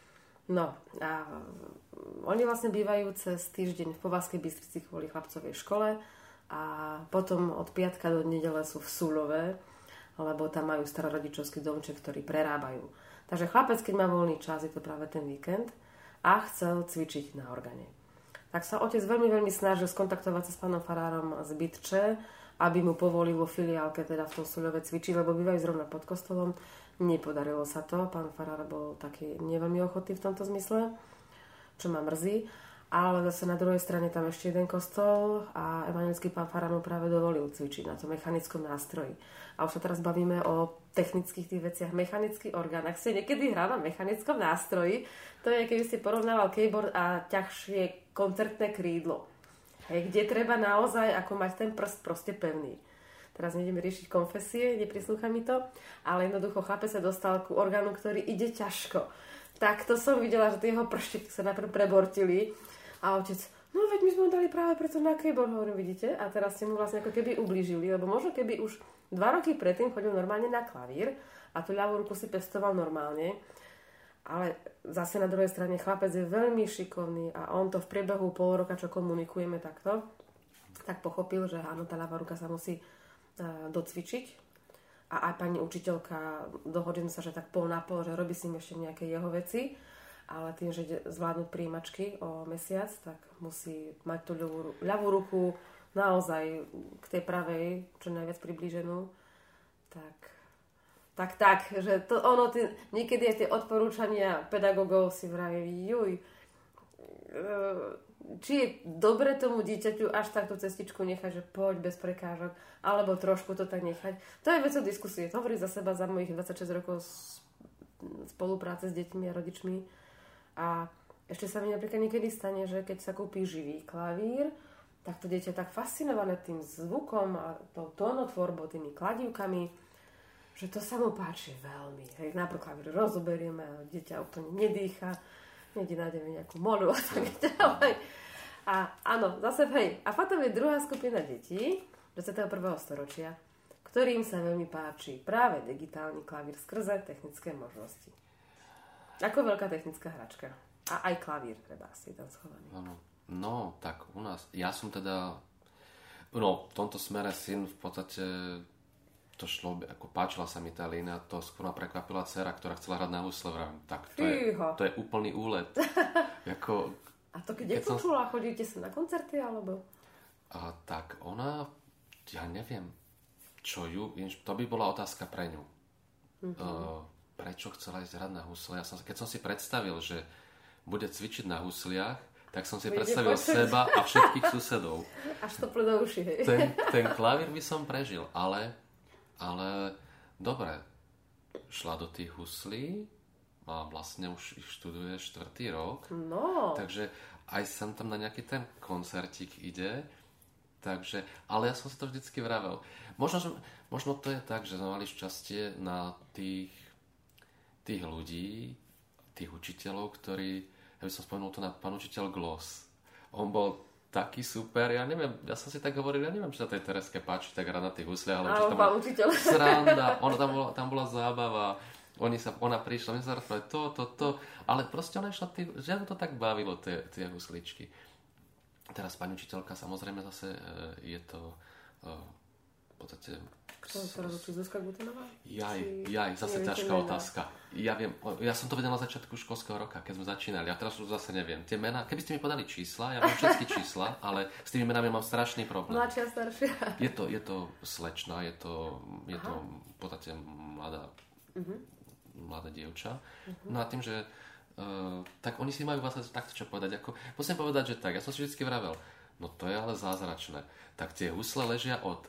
No a oni vlastne bývajú cez týždeň v Považskej Bystrici kvôli chlapcovej škole a potom od piatka do nedele sú v Súľove, lebo tam majú starorodičovský domček, ktorý prerábajú. Takže chlapec, keď má voľný čas, je to práve ten víkend a chcel cvičiť na organe. Tak sa otec veľmi, veľmi snažil skontaktovať sa s pánom farárom z Bytče, aby mu povolil vo filiálke, teda v tom Súľove cvičiť, lebo bývajú zrovna pod kostolom. Nepodarilo sa to, pán farár bol taký neveľmi ochotný v tomto zmysle, čo ma mrzí, ale zase na druhej strane tam ešte jeden kostol a evanjelický pán farár mu práve dovolil cvičiť na tom mechanickom nástroji. A už sa teraz bavíme o technických tých veciach, mechanický orgán. Ak ste niekedy hral na mechanickom nástroji, to je, keby ste porovnával keyboard a ťažšie koncertné krídlo, hej, kde treba naozaj ako mať ten prst proste pevný. Teraz nejdeme riešiť konfesie, neprislúcha mi to, ale jednoducho chlapec sa dostal ku orgánu, ktorý ide ťažko. Tak to som videla, že tie jeho prštiky sa najprv prebortili a otec, no veď my sme ho dali práve preto na keyboard, hovorím, vidíte? A teraz ste mu vlastne ako keby ublížili, lebo možno keby už dva roky predtým chodil normálne na klavír a tú ľavú ruku si pestoval normálne, ale zase na druhej strane chlapec je veľmi šikovný a on to v priebehu pol roka, čo komunikujeme takto, tak pochopil, že áno, tá ľavá ruka sa musí docvičiť a aj pani učiteľka, dohodli sa, že tak pol na pol, že robí si ešte nejaké jeho veci, ale tým, že ide zvládnuť príjimačky o mesiac, tak musí mať tú ľavú, ľavú ruku naozaj k tej pravej, čo najviac priblíženú. Tak, tak, tak, že to ono, tý, niekedy aj tie odporúčania pedagógov si vraví, juj, či je dobre tomu dieťaťu až takto cestičku nechať, že poď bez prekážok, alebo trošku to tak nechať. To je vecou diskusie. To hovorí za seba, za mojich dvadsaťšesť rokov spolupráce s deťmi a rodičmi. A ešte sa mi napríklad niekedy stane, že keď sa kúpi živý klavír, tak to dieťa je tak fascinované tým zvukom a tou tónotvorbou, tými kladívkami, že to sa mu páči veľmi. Hej, najprv klavír rozoberieme a dieťa úplne nedýcha, niekde nájdeme nejakú molu a tak ďalej. A áno, zase hej. A potom je druhá skupina detí dvadsiateho prvého storočia, ktorým sa veľmi páči práve digitálny klavír skrze technické možnosti. Ako veľká technická hračka. A aj klavír treba si tam schovaný. Áno. No, tak u nás, ja som teda, no, v tomto smere syn v podstate, to šlo, ako páčila sa mi tá línia, to skôr ma prekvapila dcera, ktorá chcela hrať na husle, vravím, tak to je, to je úplný úlet. Jako, a to keď, keď nepočula, som... chodíte sa na koncerty, alebo? A, tak ona, ja neviem, čo ju, to by bola otázka pre ňu. Mm-hmm. Uh, prečo chcela ísť hrať na husle? Ja som, keď som si predstavil, že bude cvičiť na husliach, tak som si Bude predstavil počuť. Seba a všetkých susedov. Až to plne do uši, hej. Ten, ten klavír by som prežil, ale, ale dobre, šla do tých huslí a vlastne už ich študuje štvrtý rok. No. Takže aj sem tam na nejaký ten koncertík ide. Takže, ale ja som si to vždycky vravel. Možno, možno to je tak, že sme mali šťastie na tých, tých ľudí, tých učiteľov, ktorí, ja by som spomenul to na pán učiteľ Gloss. On bol taký super, ja neviem, ja som si tak hovoril, ja neviem, či sa tej Tereske páči tak hrať na tých husliach, ale či tam bola sranda, ona, tam, bola, tam bola zábava, oni sa, ona prišla, my sa rozprávali to, to, to, ale proste ona išla, tý, že to tak bavilo, tie, tie husličky. Teraz pani učiteľka, samozrejme zase je to v podstate Kto sa rozhodčí? Zuzka Gutenová? Jaj, jaj, zase ťažká otázka. Ja viem, ja som to vedel na začiatku školského roka, keď sme začínali. A teraz už zase neviem. Tie mená, keby ste mi podali čísla, ja mám všetky čísla, ale s tými menami mám strašný problém. Mladšia, staršia. Je to, je to slečna, je to, je to v podstate mladá, uh-huh. mladá dievča. Uh-huh. No a tým, že uh, tak oni si majú vlastne takto čo povedať. Ako, musím povedať, že tak, ja som si vždycky vravel, no to je ale zázračné. Tak tie husle ležia od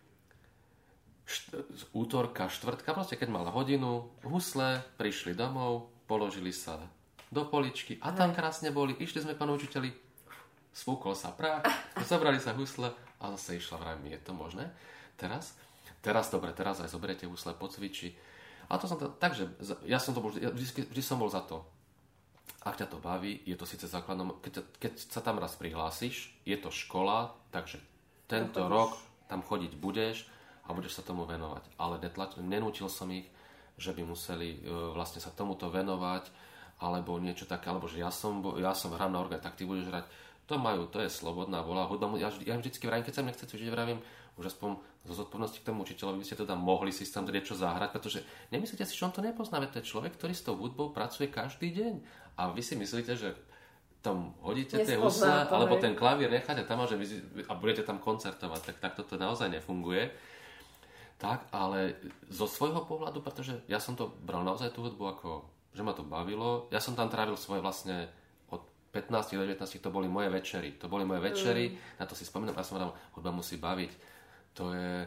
št- útorka, štvrtka, proste keď mala hodinu, husle, prišli domov, položili sa do poličky a tam krásne boli. Išli sme, pán učiteľi, sfúkol sa prach, zobrali sa husle a zase išla, vravím, je to možné? Teraz? Teraz, dobre, teraz aj zoberiete husle, pocviči. A to som to, takže, ja som to bol, ja vždy, vždy som bol za to. Ak ťa to baví, je to síce základnom, keď, keď sa tam raz prihlásiš, je to škola, takže tento no, rok tam chodiť budeš a budeš sa tomu venovať. Ale netlač, nenútil som ich, že by museli e, vlastne sa tomuto venovať, alebo niečo také, alebo že ja som, ja som hrám na orgán, tak ty budeš hrať. To majú, to je slobodná voľa. Hudba, ja, ja vždycky vravím, keď sa mne chce cvičiť, vravím, už aspoň zo zodpovednosti k tomu učiteľovi by ste teda mohli si tam niečo zahrať, pretože nemyslíte si, že on to nepozná, veď to je človek, ktorý s tou hudbou pracuje každý deň. A vy si myslíte, že tam hodíte tie husle, alebo ten klavír necháte tam a, že vy, a budete tam koncertovať, tak takto to naozaj nefunguje. Tak, ale zo svojho pohľadu, pretože ja som to bral naozaj tú hudbu ako, že ma to bavilo, ja som tam trávil svoje vlastne od pätnásť do devätnásť, to boli moje večery. To boli moje večery, mm. na to si spomínam, ja som hovoril, hudba musí baviť. To je,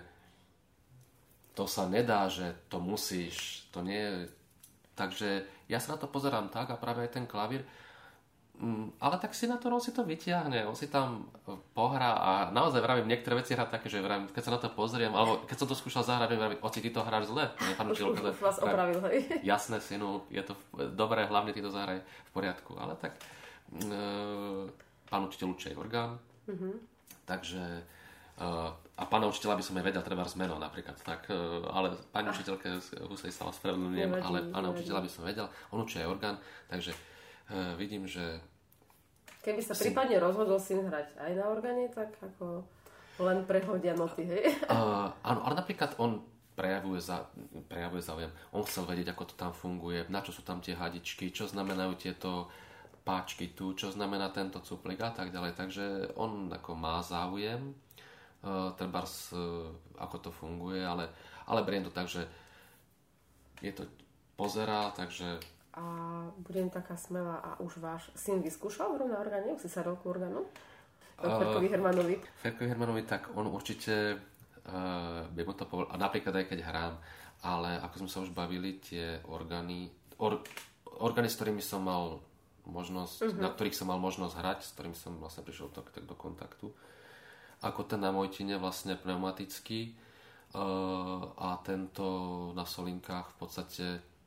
to sa nedá, že to musíš, to nie je. Takže ja sa na to pozerám tak a práve aj ten klavír, mm, ale tak si na to, on si to vyťahne, on si tam pohrá a naozaj vravím, niektoré veci hrá také, že vravím, keď sa na to pozriem, alebo keď som to skúšal zahrať, vravím, oci, ty to hráš zle. Už, už vás opravil, hej. Jasné, synu, je to dobré, hlavne ty to zahraj v poriadku, ale tak e, pán učiteľ učí orgán, mm-hmm. takže e, a pána učiteľa by som aj vedel, treba zmeno napríklad, tak, ale pani ah. učiteľke Husej sa ospravedlňujem, ale pána nevadí. Učiteľa by som vedel, on učí aj orgán, takže uh, vidím, že... Keby sa syn... prípadne rozhodol syn hrať aj na orgáne, tak ako len prehodia noty, hej? Uh, áno, ale napríklad on prejavuje, za, prejavuje záujem, on chcel vedieť, ako to tam funguje, na čo sú tam tie hadičky, čo znamenajú tieto páčky tu, čo znamená tento cuplik a tak ďalej, takže on ako má záujem, Uh, trebárs, uh, ako to funguje, ale, ale beriem to tak, že je to pozerá, takže... A budem taká smelá, a už váš syn vyskúšal hru na orgáne? Už si sadol k orgánu? Uh, Ferkovi Hermanovi? Ferkovi Hermanovi, tak on určite uh, by mu to povedal, a napríklad aj keď hrám, ale ako sme sa už bavili, tie orgány, or, orgány, s ktorými som mal možnosť, uh-huh. na ktorých som mal možnosť hrať, s ktorými som vlastne prišiel tak, tak do kontaktu, ako ten na Mojtine vlastne pneumatický uh, a tento na Solinkách v podstate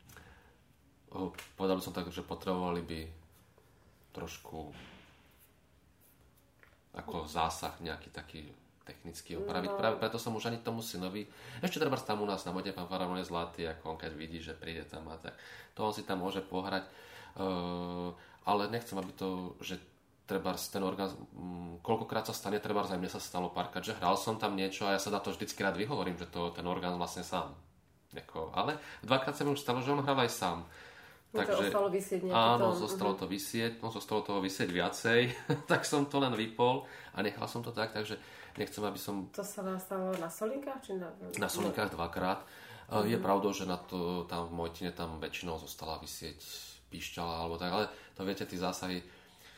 uh, povedal by som tak, že potrebovali by trošku ako zásah nejaký taký technický opraviť. No. Práve preto som už ani tomu synovi, ešte treba tam u nás na Mojte pán Faramon je zlatý, ako on keď vidí, že príde tam a tak, to on si tam môže pohrať, uh, ale nechcem, aby to, že trebárs ten orgán, m, koľkokrát sa stane, trebárs aj mne sa stalo párkrát, že hral som tam niečo a ja sa na to vždycky rád vyhovorím, že to ten orgán vlastne sám. Jako, ale dvakrát sa mi už stalo, že on hral aj sám. No takže, to ostalo vysieť nejaký áno, tón. zostalo uh-huh. to vysieť, no zostalo toho vysieť viacej, tak som to len vypol a nechal som to tak, takže nechcem, aby som... To sa vám stalo na Solinkách? Či na... na Solinkách dvakrát. Uh-huh. Je pravdou, že na to, tam v Mojtine tam väčšinou zostala vysieť píšťala alebo tak, ale to viete, tí zásahy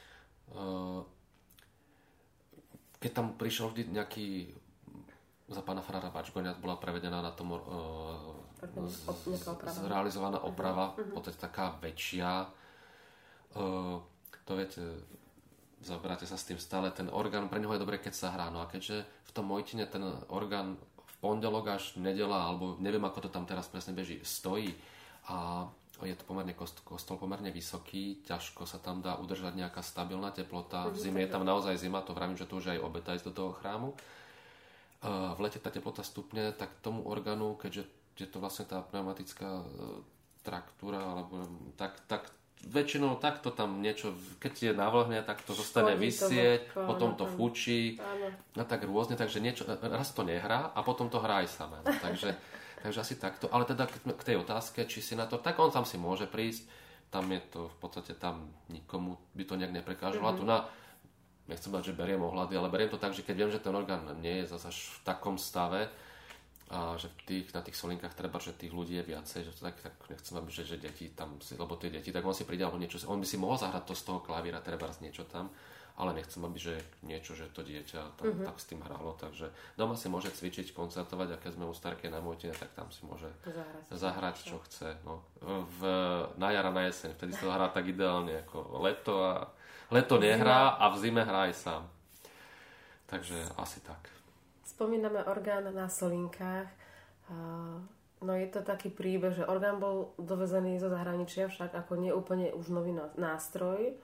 keď tam prišiel vždy nejaký za pána farára Bačgoňa bola prevedená na tom uh, z, zrealizovaná oprava, uh-huh. potom taká väčšia uh, to viete, zaberáte sa s tým stále, ten orgán pre neho je dobré, keď sa hrá, no a keďže v tom Mojtine ten orgán v pondelok až nedela, alebo neviem ako to tam teraz presne beží, stojí a je to pomerne kostol pomerne vysoký, ťažko sa tam dá udržať nejaká stabilná teplota. V zime je tam naozaj zima, to vravím, že to už aj obeta ísť do toho chrámu. V lete tá teplota stupne, tak tomu orgánu, keďže je to vlastne tá pneumatická traktúra, alebo tak, tak väčšinou takto tam niečo, keď je navlhne, tak to zostane vysieť, to, potom to fučí a tak rôzne, takže niečo, raz to nehrá a potom to hrá aj samé. No, takže, takže asi takto. Ale teda k tej otázke, či si na to, tak on tam si môže prísť, tam je to v podstate, tam nikomu by to nejak neprekážalo. Mm-hmm. A tu na, nechcem povedať, že beriem ohľady, ale beriem to tak, že keď viem, že ten orgán nie je zase až v takom stave, a že v tých, na tých solinkách treba, že tých ľudí je viacej, že to tak, tak nechcem, aby, že, že deti tam, lebo tie deti, tak on si príde, alebo niečo, on by si mohol zahrať to z toho klavíra, treba niečo tam, ale nechcem, aby, že niečo, že to dieťa tam mm-hmm. tak s tým hralo, takže doma si môže cvičiť, koncertovať, a keď sme u Starkej na Mojtine, tak tam si môže zahrať, zahrať čo chce. No. V, na jar a na jeseň, vtedy sa to hrá tak ideálne, ako leto a leto nehrá a v zime hrá aj sám. Takže asi tak. Spomíname orgán na solinkách. No je to taký príbeh, že orgán bol dovezený zo zahraničia, však ako neúplne už nový nástroj.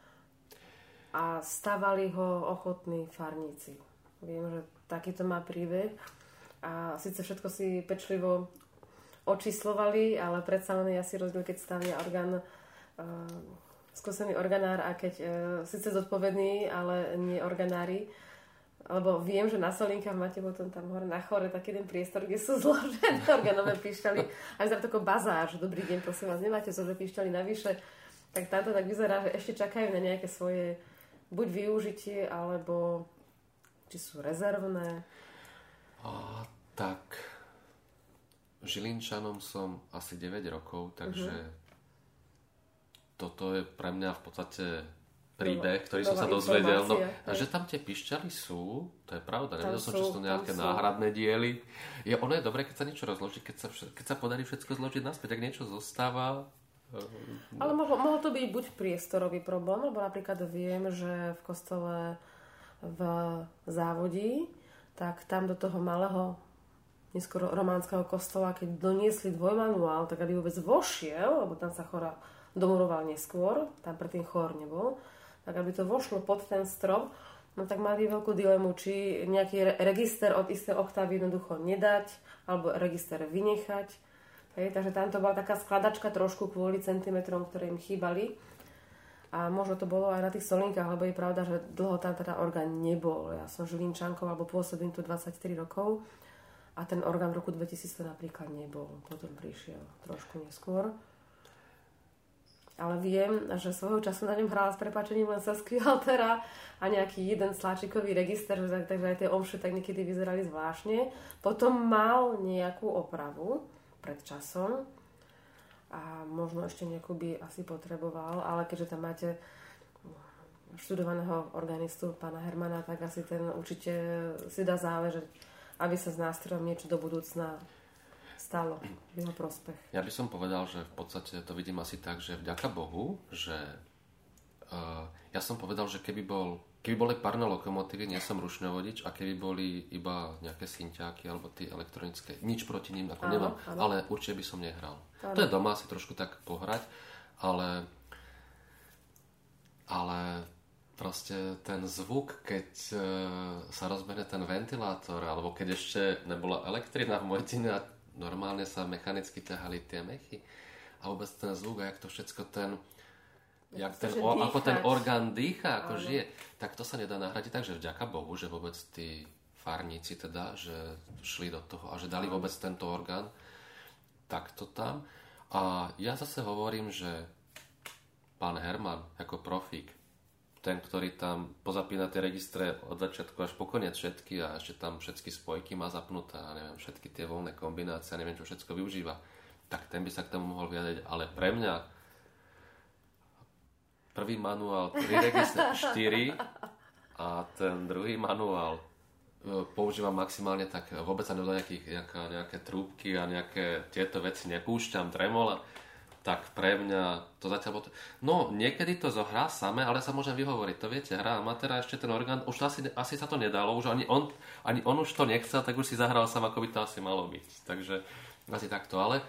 A stavali ho ochotní farníci. Viem, že takýto má príbeh. A síce všetko si pečlivo očíslovali, ale predsa len je asi rozdiel, keď stavia orgán uh, skúsený organár a keď uh, síce zodpovedný, ale nie organári. Lebo viem, že na Solinkách máte potom tam hore na chore taký jeden priestor, kde sú zložené orgánové píšťaly. A vyzerá to ako bazár, že dobrý deň, prosím vás, nemáte zložené píšťaly navyše. Tak táto tak vyzerá, že ešte čakajú na nejaké svoje buď využitie, alebo či sú rezervné. A, tak Žilinčanom som asi deväť rokov, takže uh-huh. toto je pre mňa v podstate príbeh, ktorý som sa dozvedel. No, a že tam tie pišťaly sú, to je pravda. Nevedel som, či sú nejaké náhradné diely. Je, ono je dobré, keď sa niečo rozloží, keď sa, keď sa podarí všetko zložiť naspäť, ak niečo zostáva. Ale mohlo, mohlo to byť buď priestorový problém, lebo napríklad viem, že v kostole v Závodí, tak tam do toho malého neskôr románskeho kostola, keď doniesli dvojmanuál, tak aby vôbec vošiel, lebo tam sa chora domuroval neskôr, tam predtým chor nebol, tak aby to vošlo pod ten strop, no tak mali veľkú dilemu, či nejaký register od istej oktávy jednoducho nedať, alebo register vynechať. Hej, takže tam to bola taká skladačka trošku kvôli centimetrom, ktoré im chýbali. A možno to bolo aj na tých Solinkách, lebo je pravda, že dlho tam teda orgán nebol. Ja som Žilinčankou, alebo pôsobím tu dvadsaťtri rokov a ten orgán v roku dvetisíc napríklad nebol. Potom prišiel trošku neskôr. Ale viem, že svojho času na ňom hrála s prepáčením len Saskia Altera a nejaký jeden sláčikový register, takže aj tie omše tak niekedy vyzerali zvláštne. Potom mal nejakú opravu pred časom a možno ešte nejakú by asi potreboval, ale keďže tam máte študovaného organistu, pána Hermana, tak asi ten určite si dá záležať, aby sa s nástrojom niečo do budúcna stalo v jeho prospech. Ja by som povedal, že v podstate to vidím asi tak, že vďaka Bohu, že uh, ja som povedal, že keby bol keby boli párne lokomotívy, nie som rušňovodič, a keby boli iba nejaké synťáky alebo tie elektronické, nič proti ním ako áno, nemám, áno. Ale určite by som nehral. Áno. To je doma si trošku tak pohrať, ale ale proste ten zvuk, keď uh, sa rozbehne ten ventilátor, alebo keď ešte nebola elektrina v Mojtine a normálne sa mechanicky ťahali tie mechy a vôbec ten zvuk a jak to všetko ten, jak ten o, ako ten orgán dýcha, ako áno. žije, tak to sa nedá nahradiť. Takže vďaka Bohu, že vôbec tí farníci teda, že šli do toho a že dali vôbec tento orgán takto tam. A ja zase hovorím, že pán Herman ako profík, ten, ktorý tam pozapína tie registre od začiatku až po koniec všetky a ešte tam všetky spojky má zapnuté a neviem, všetky tie voľné kombinácie, neviem, čo všetko využíva, tak ten by sa k tomu mohol vyjadriť. Ale pre mňa prvý manuál, tri registre, štyri a ten druhý manuál používam maximálne tak, vôbec sa nedá nejaké, nejaké trúbky a nejaké tieto veci nepúšťam, tremola. Tak pre mňa to zatiaľ... No, niekedy to zohrá samé, ale sa môžem vyhovoriť. To viete, hrá Matera ešte ten orgán, už asi, asi sa to nedalo, už ani on, ani on už to nechcel, tak už si zahral sám, ako by to asi malo byť. Takže asi takto, ale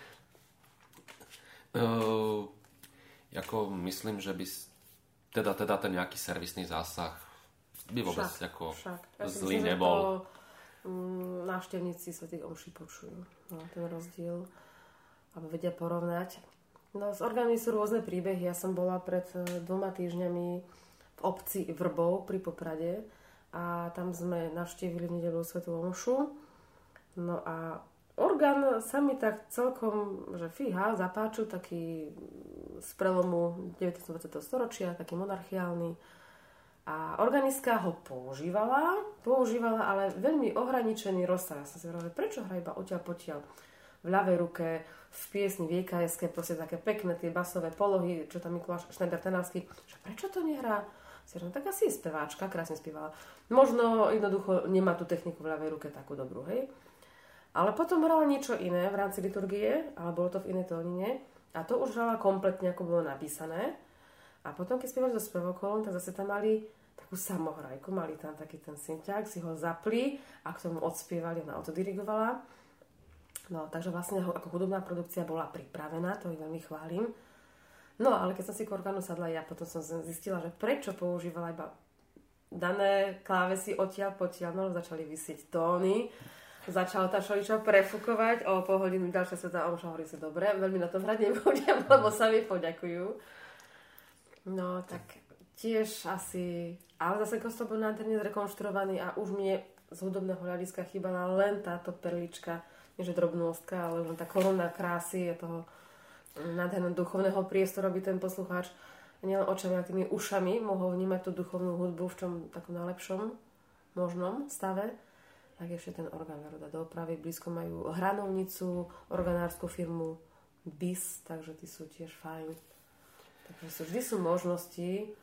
uh, ako myslím, že by teda, teda ten nejaký servisný zásah by vôbec však, ako však. Ja zlý myslím, nebol. To, um, návštevníci svätých omší počujú. No, ten rozdiel, aby vedia porovnať. No, z orgánmi sú rôzne príbehy. Ja som bola pred dvoma týždňami v obci Vrbov pri Poprade a tam sme navštívili v nedeľu svätú omšu. No a orgán sa mi tak celkom, že fíha, zapáčil, taký z prelomu devätnásteho dvadsiateho storočia, taký monarchiálny. A organistka ho používala, používala, ale veľmi ohraničený rozsah. Ja som si hovorila, prečo hrá iba odtiaľ potiaľ v ľavej ruke, v piesni vé ká eske, proste také pekné tie basové polohy, čo tam Mikuláš Šnajder-Trnavský, že prečo to nehrá? Si hovorila, tak asi je speváčka, krásne spievala. Možno jednoducho nemá tú techniku v ľavej ruke takú dobrú, hej? Ale potom hrala niečo iné v rámci liturgie, ale bolo to v inej tónine a to už hrala kompletne, ako bolo napísané. A potom, keď spievali so spevokolom, tak zase tam mali takú samohrajku, mali tam taký ten synťák, si ho zapli a k tomu odspievali, ona autodirigovala. No, takže vlastne ako hudobná produkcia bola pripravená, to ich veľmi chválim. No, ale keď som si k orgánu sadla ja, potom som zistila, že prečo používala iba dané klávesy odtiaľ potiaľ, no začali visieť tóny, začala tá šoličo prefúkovať, o pol hodinu ďalšia sveta omša, hovorí si, dobre, veľmi na to hrať nebudem, lebo sami poďakujú. No, tak tiež asi, ale zase kostol bol nádherne zrekonštruovaný a už mne z hudobného hľadiska chýbala len táto perlička, nie že drobnostka, ale len tá koruna krásy a toho nádherného duchovného priestoru, aby ten poslucháč nielen očami, ale tými ušami mohol vnímať tú duchovnú hudbu v čom takom najlepšom možnom stave. Tak ešte ten orgán Veruda do opravy. Blízko majú hranovnicu, organárskú firmu bé í es, takže tí sú tiež fajn. Takže sú, vždy sú možnosti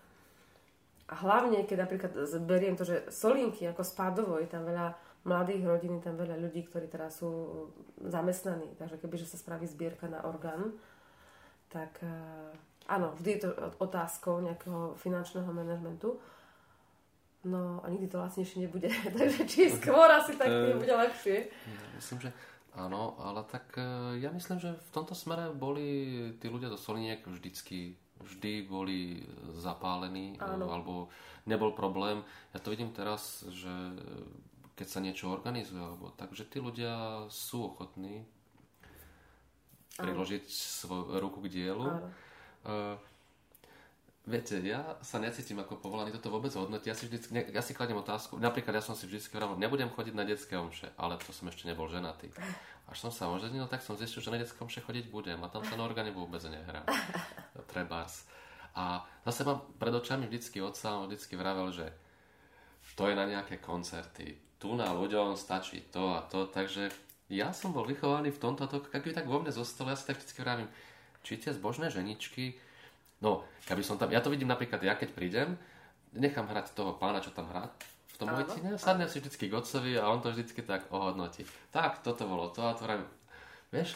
a hlavne, keď napríklad beriem to, že Solinky ako Spádovo, je tam veľa mladých rodín, je tam veľa ľudí, ktorí teraz sú zamestnaní, takže kebyže sa spraví zbierka na orgán, tak áno, vždy je to otázkou nejakého finančného manažmentu, no a nikdy to lacnejšie nebude, takže či skôr asi tak bude lepšie. Myslím, že áno, ale tak ja myslím, že v tomto smere boli tí ľudia do Soliniek vždycky vždy boli zapálení, áno. Alebo nebol problém. Ja to vidím teraz, že keď sa niečo organizuje, alebo tak, že tí ľudia sú ochotní priložiť svoju ruku k dielu. Uh, viete, ja sa necítim ako povolaný toto vôbec hodnotiť. Ja si, vždycky, ne, ja si kladiem otázku, napríklad ja som si vždy hovoril, nebudem chodiť na detské omše, ale to som ešte nebol ženatý. Až som sa oženil, tak som zistil, že na detské omše chodiť budem a tam sa na orgáne vôbec nehrá. Trebárs. A zase mám pred očami vždycky otca, on vždycky vravel, že to je na nejaké koncerty. Tu na ľuďom stačí to a to, takže ja som bol vychovaný v tomto, to, keby tak vo mne zostalo, ja si tak vždycky vravím, či tie zbožné ženičky, no, keby som tam, ja to vidím napríklad, ja keď prídem, nechám hrať toho pána, čo tam hrá, v tom mojtine, sadnem si vždycky k otcovi a on to vždycky tak ohodnotí. Tak, toto bolo to a to vravím, vieš,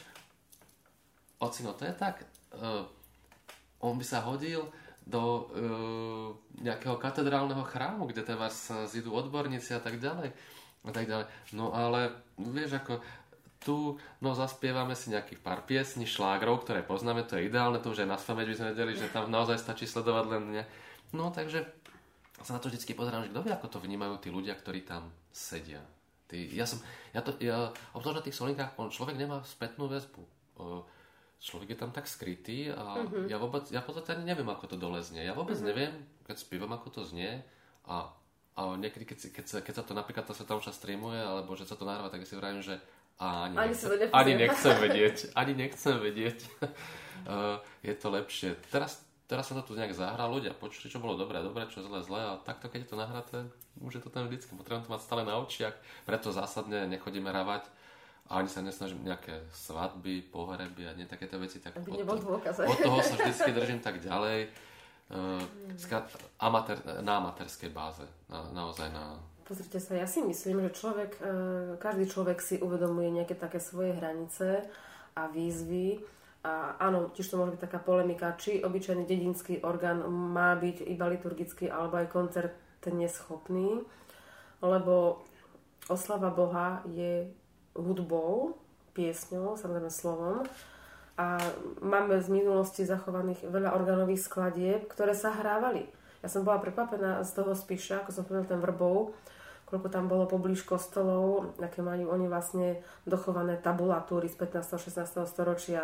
ocino, to je tak, uh, on by sa hodil do uh, nejakého katedrálneho chrámu, kde te vás zidú odborníci a tak ďalej. A tak ďalej. No ale, vieš, ako tu, no zaspievame si nejakých pár piesní, šlágrov, ktoré poznáme, to je ideálne, to už aj na spamäť by sme vedeli, že tam naozaj stačí sledovať len ne. No takže sa na to vždycky pozerám, že kto vie, ako to vnímajú tí ľudia, ktorí tam sedia. Tí, ja som, ja to, ja, obzvlášť na tých solinkách, on človek nemá spätnú väzbu. Uh, Človek je tam tak skrytý a uh-huh. ja vôbec, ja v podstate ani neviem, ako to dole znie. Ja vôbec uh-huh. neviem, keď spívam, ako to znie a, a niekedy, keď, keď, sa, keď sa to napríklad tá Sveta omša streamuje, alebo že sa to nahráva, tak si vravím, že a ani, ani, nechcem, ani nechcem vedieť. Ani nechcem vedieť. uh, je to lepšie. Teraz, teraz sa to tu nejak zahrá, ľudia počuli, čo bolo dobré, dobré, čo zlé, zlé a takto, keď je to nahraté, už je to tam vždycky. Potrebujem to mať stále na očiach, preto zásadne nechodíme hravať. A ani sa nesnažím nejaké svadby, pohreby a nie takéto veci. Tak od, to, od toho sa vždycky držím tak ďalej. Uh, skrát, amatér, na amatérskej báze. Na, naozaj na... Pozrite sa, ja si myslím, že človek, každý človek si uvedomuje nejaké také svoje hranice a výzvy. A áno, tiež to môže byť taká polemika, či obyčajný dedinský orgán má byť iba liturgický alebo aj koncertne schopný. Lebo oslava Boha je hudbou, piesňou, samozrejme slovom. A máme z minulosti zachovaných veľa orgánových skladieb, ktoré sa hrávali. Ja som bola prekvapená z toho Spiša, ako som povedal ten Vrbov, koľko tam bolo poblíž kostolov, aké majú oni vlastne dochované tabulatúry z pätnásteho a šestnásteho storočia.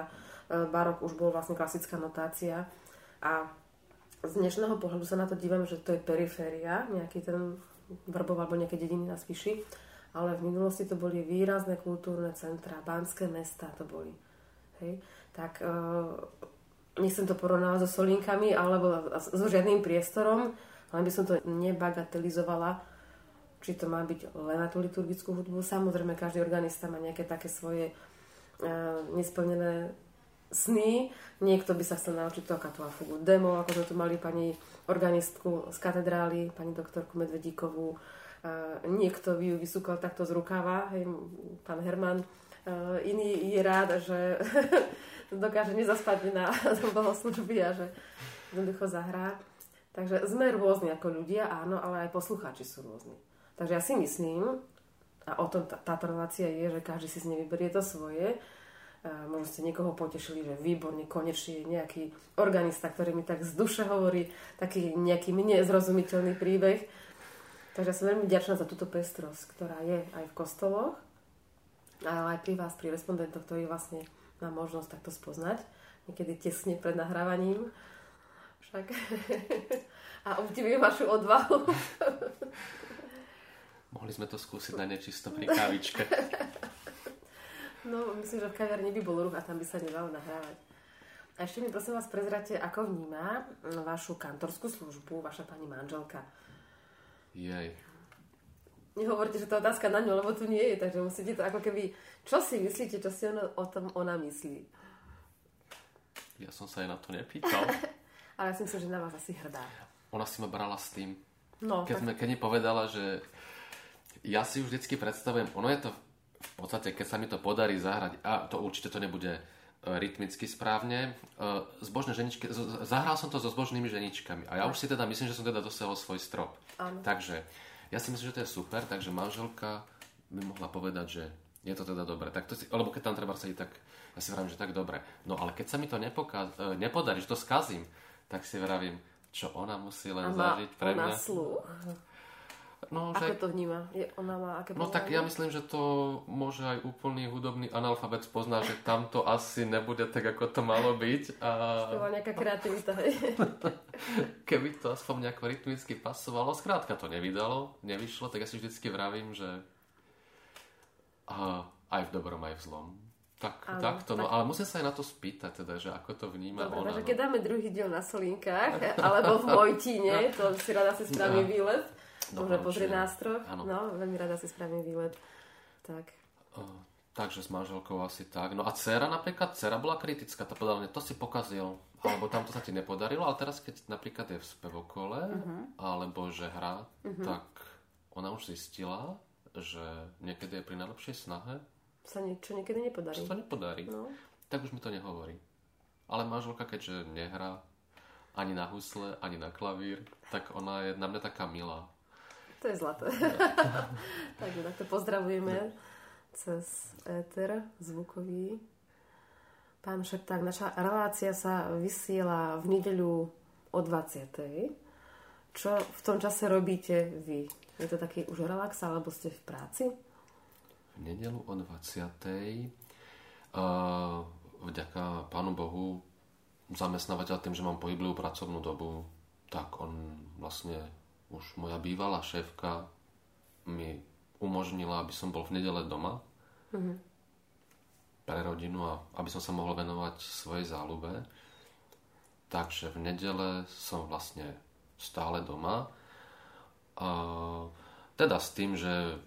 barok už bol vlastne klasická notácia a z dnešného pohľadu sa na to dívam, že to je periféria, nejaký ten Vrbov alebo nejaké dediny na Spiši, ale v minulosti to boli výrazné kultúrne centra, banské mestá to boli. Hej? Tak e, nechcem to porovnávať so Solínkami alebo so žiadnym priestorom, len by som to nebagatelizovala, či to má byť len na tú liturgickú hudbu. Samozrejme, každý organista má nejaké také svoje uh, nesplnené sny. Niekto by sa chcel naučiť to Catu a fugu demo, ako to tu mali pani organistku z katedrály, pani doktorku Medvedíkovú. Uh, niekto by ju vysúkal takto z rukáva, hej, pán Herman. Uh, iný je rád, že dokáže nezaspať na bohoslužby a že jednoducho zahrá. Takže sme rôzni ako ľudia, áno, ale aj poslucháči sú rôzni. Takže ja si myslím, a o tom tá, táto relácia je, že každý si z nej vyberie to svoje. A možno ste niekoho potešili, že výborne, konečne je nejaký organista, ktorý mi tak z duše hovorí taký nejaký nezrozumiteľný príbeh. Takže ja som veľmi vďačná za túto pestrosť, ktorá je aj v kostoloch, ale aj pri vás, pri respondentoch, ktorí vlastne má možnosť takto spoznať, niekedy tesne pred nahrávaním. Však. A obdivujem vašu odvahu. Mohli sme to skúsiť na nečisto pri kávičke. No, myslím, že v kaviarni by bol ruch a tam by sa nedalo nahrávať. A ešte mi prosím vás prezrate, ako vníma vašu kantorskú službu, vaša pani manželka. Jej. Nehovorte, že to je otázka na ňu, lebo tu nie je, takže musíte to ako keby... Čo si myslíte, čo si ono, o tom ona myslí? Ja som sa jej na to nepýtal. Ale ja si myslím, že na vás asi hrdá. Ona si ma brala s tým. No, keď, tak... sme, keď mi povedala, že ja si už vždycky predstavujem, ono je to v podstate, keď sa mi to podarí zahrať, a to určite to nebude rytmicky správne, zbožné ženičky, zahral som to so zbožnými ženičkami a ja už si teda myslím, že som teda dosiahol svoj strop. Áno. Takže ja si myslím, že to je super, takže manželka by mohla povedať, že je to teda dobre. Tak to si, alebo keď tam treba sedieť, tak ja si vravím, že tak dobre. No ale keď sa mi to nepoká, nepodarí, že to skazím, tak si vravím, čo ona musí len zažiť pre mňa. A má sluch? No, ako že... to vníma? Je, ona má aké no tak ja myslím, že to môže aj úplný hudobný analfabet pozná, že tam to asi nebude tak, ako to malo byť. A... To bola nejaká kreativita, hej. Keby to aspoň nejako rytmicky pasovalo, skrátka to nevydalo, nevyšlo, tak ja si vždycky vravím, že a aj v dobrom, aj v zlom. Tak, áno, takto, tak... no ale musím sa aj na to spýtať, teda, že ako to vníma dobre, ona. Takže no. keď dáme druhý diel na Solínkach, alebo v Mojtíne, to si rada si spravím no. výlet. Môžeme pozrieť nástroh. No, veľmi rada si spravím výlet. Tak. Uh, takže s manželkou asi tak. No a dcera napríklad, dcera bola kritická. Tá povedala, to si pokazil. Alebo tam to sa ti nepodarilo. Ale teraz, keď napríklad je v spevokole, uh-huh. alebo že hrá, uh-huh. tak ona už zistila, že niekedy je pri najlepšej snahe sa niečo niekedy nepodarí. Čo sa nepodarí. No. Tak už mi to nehovorí. Ale manželka, keďže nehrá ani na husle, ani na klavír, tak ona je na mňa taká milá. To je zlaté. Takže takto pozdravujeme cez éter zvukový. Pán Šepták, naša relácia sa vysiela v nedeľu o dvadsiatej. Čo v tom čase robíte vy? Je to taký už relax, alebo ste v práci? V nedeľu o dvadsiatej. Uh, vďaka Pánu Bohu, zamestnávateľ tým, že mám pohyblivú pracovnú dobu, tak on vlastne už moja bývalá šéfka mi umožnila, aby som bol v nedele doma mm-hmm. pre rodinu a aby som sa mohol venovať svojej záľube. Takže v nedele som vlastne stále doma. A teda s tým, že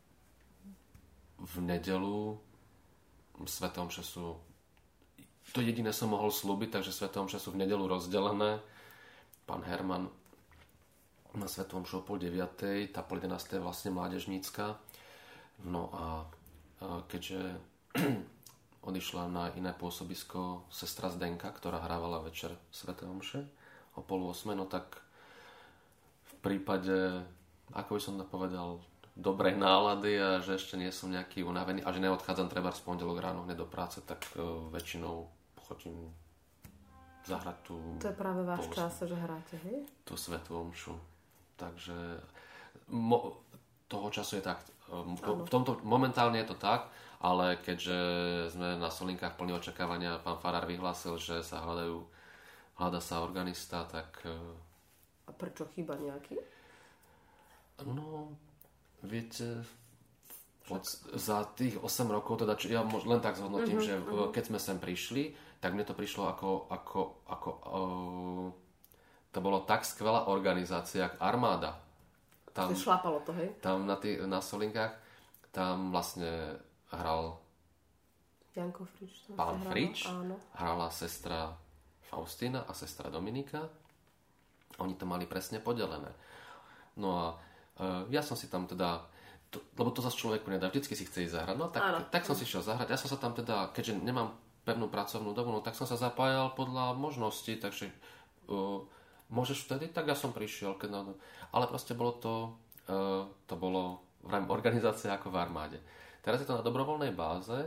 v nedelu sväté omše sú to jediné som mohol slúbiť, takže sväté omše sú v nedelu rozdelené. Pán Herman na svätú omšu o pol deviatej, tá pol jedenástej je vlastne mládežnícka. No a keďže odišla na iné pôsobisko sestra Zdenka, ktorá hrávala večer sväté omše o pol osmej, no tak v prípade, ako by som to povedal, dobrej nálady a že ešte nie som nejaký unavený a že neodchádzam treba z pondelok ráno hneď do práce, tak väčšinou chodím zahrať tú... To je práve váš čas, že hráte, hej? Tú svätú omšu. Takže mo, toho času je tak, v tomto momentálne je to tak, ale keďže sme na Solinkách plní očakávania, pán farár vyhlásil, že sa hľadajú, hľada sa organista, tak... A prečo chýba nejaký? No, viete, od, za tých osem rokov, teda čo, ja mož, len tak zhodnotím, uh-huh, že uh-huh. keď sme sem prišli, tak mne to prišlo ako, ako, ako uh, to bolo tak skvelá organizácia, ako armáda. Tam, šlapalo to, hej? Tam na, tý, na Solinkách, tam vlastne hral Janko Frič. Pán hrala, Frič, áno. hrala sestra Faustína a sestra Dominika. Oni to mali presne podelené. No a uh, ja som si tam teda, to, lebo to zase človeku nedá, vždycky si chce ísť zahrať. No tak, tak som si šiel zahrať. Ja som sa tam teda, keďže nemám pevnú pracovnú dobu, no tak som sa zapájal podľa možností, takže uh, môžeš vtedy, tak ja som prišiel. Keď, no, ale proste bolo to, uh, to bolo vrajím organizácia ako v armáde. Teraz je to na dobrovoľnej báze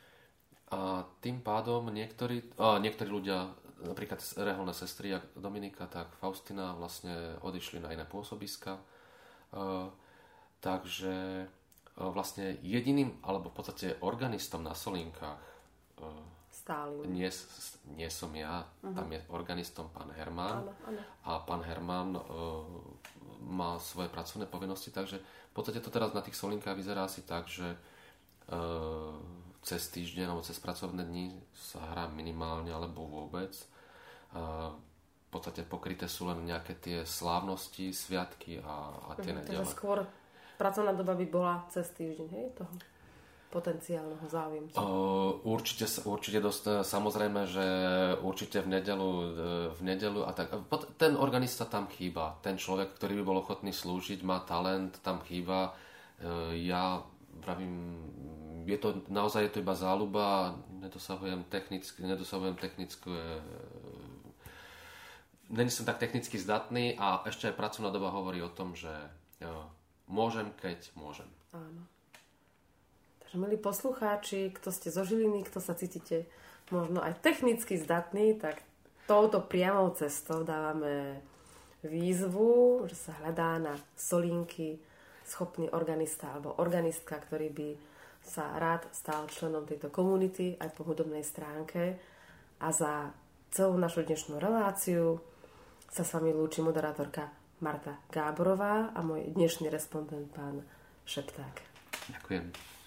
a tým pádom niektorí, a niektorí ľudia, napríklad reholné sestry, jak Dominika, tak Faustina vlastne odišli na iné pôsobiska. Uh, takže uh, vlastne jediným, alebo v podstate organistom na Solinkách uh, Stálym. Nie, nie som ja, uh-huh. tam je organistom pán Herman. Áno, áno. A pán Herman uh, má svoje pracovné povinnosti, takže v podstate to teraz na tých Solinkách vyzerá asi tak, že uh, cez týždeň alebo cez pracovné dni sa hrá minimálne alebo vôbec. Uh, v podstate pokryté sú len nejaké tie slávnosti, sviatky a, a tie uh-huh, nedele. Takže skôr pracovná doba by bola cez týždeň, hej, toho potenciálneho záujemca. Uh, určite, určite dosť, samozrejme, že určite v nedelu, v nedelu a tak. Ten organista tam chýba. Ten človek, ktorý by bol ochotný slúžiť, má talent, tam chýba. Uh, ja pravím, je to, naozaj je to iba záľuba, nedosahujem technicky, nedosahujem technické, není som tak technicky zdatný a ešte aj pracovná doba hovorí o tom, že uh, môžem, keď môžem. Áno. Takže, milí poslucháči, kto ste zo Žiliny, kto sa cítite možno aj technicky zdatný, tak touto priamou cestou dávame výzvu, že sa hľadá na Solínky schopný organista alebo organistka, ktorý by sa rád stal členom tejto komunity aj po hudobnej stránke. A za celú našu dnešnú reláciu sa s vami lúči moderátorka Marta Gáborová a môj dnešný respondent pán Šepták. Ďakujem.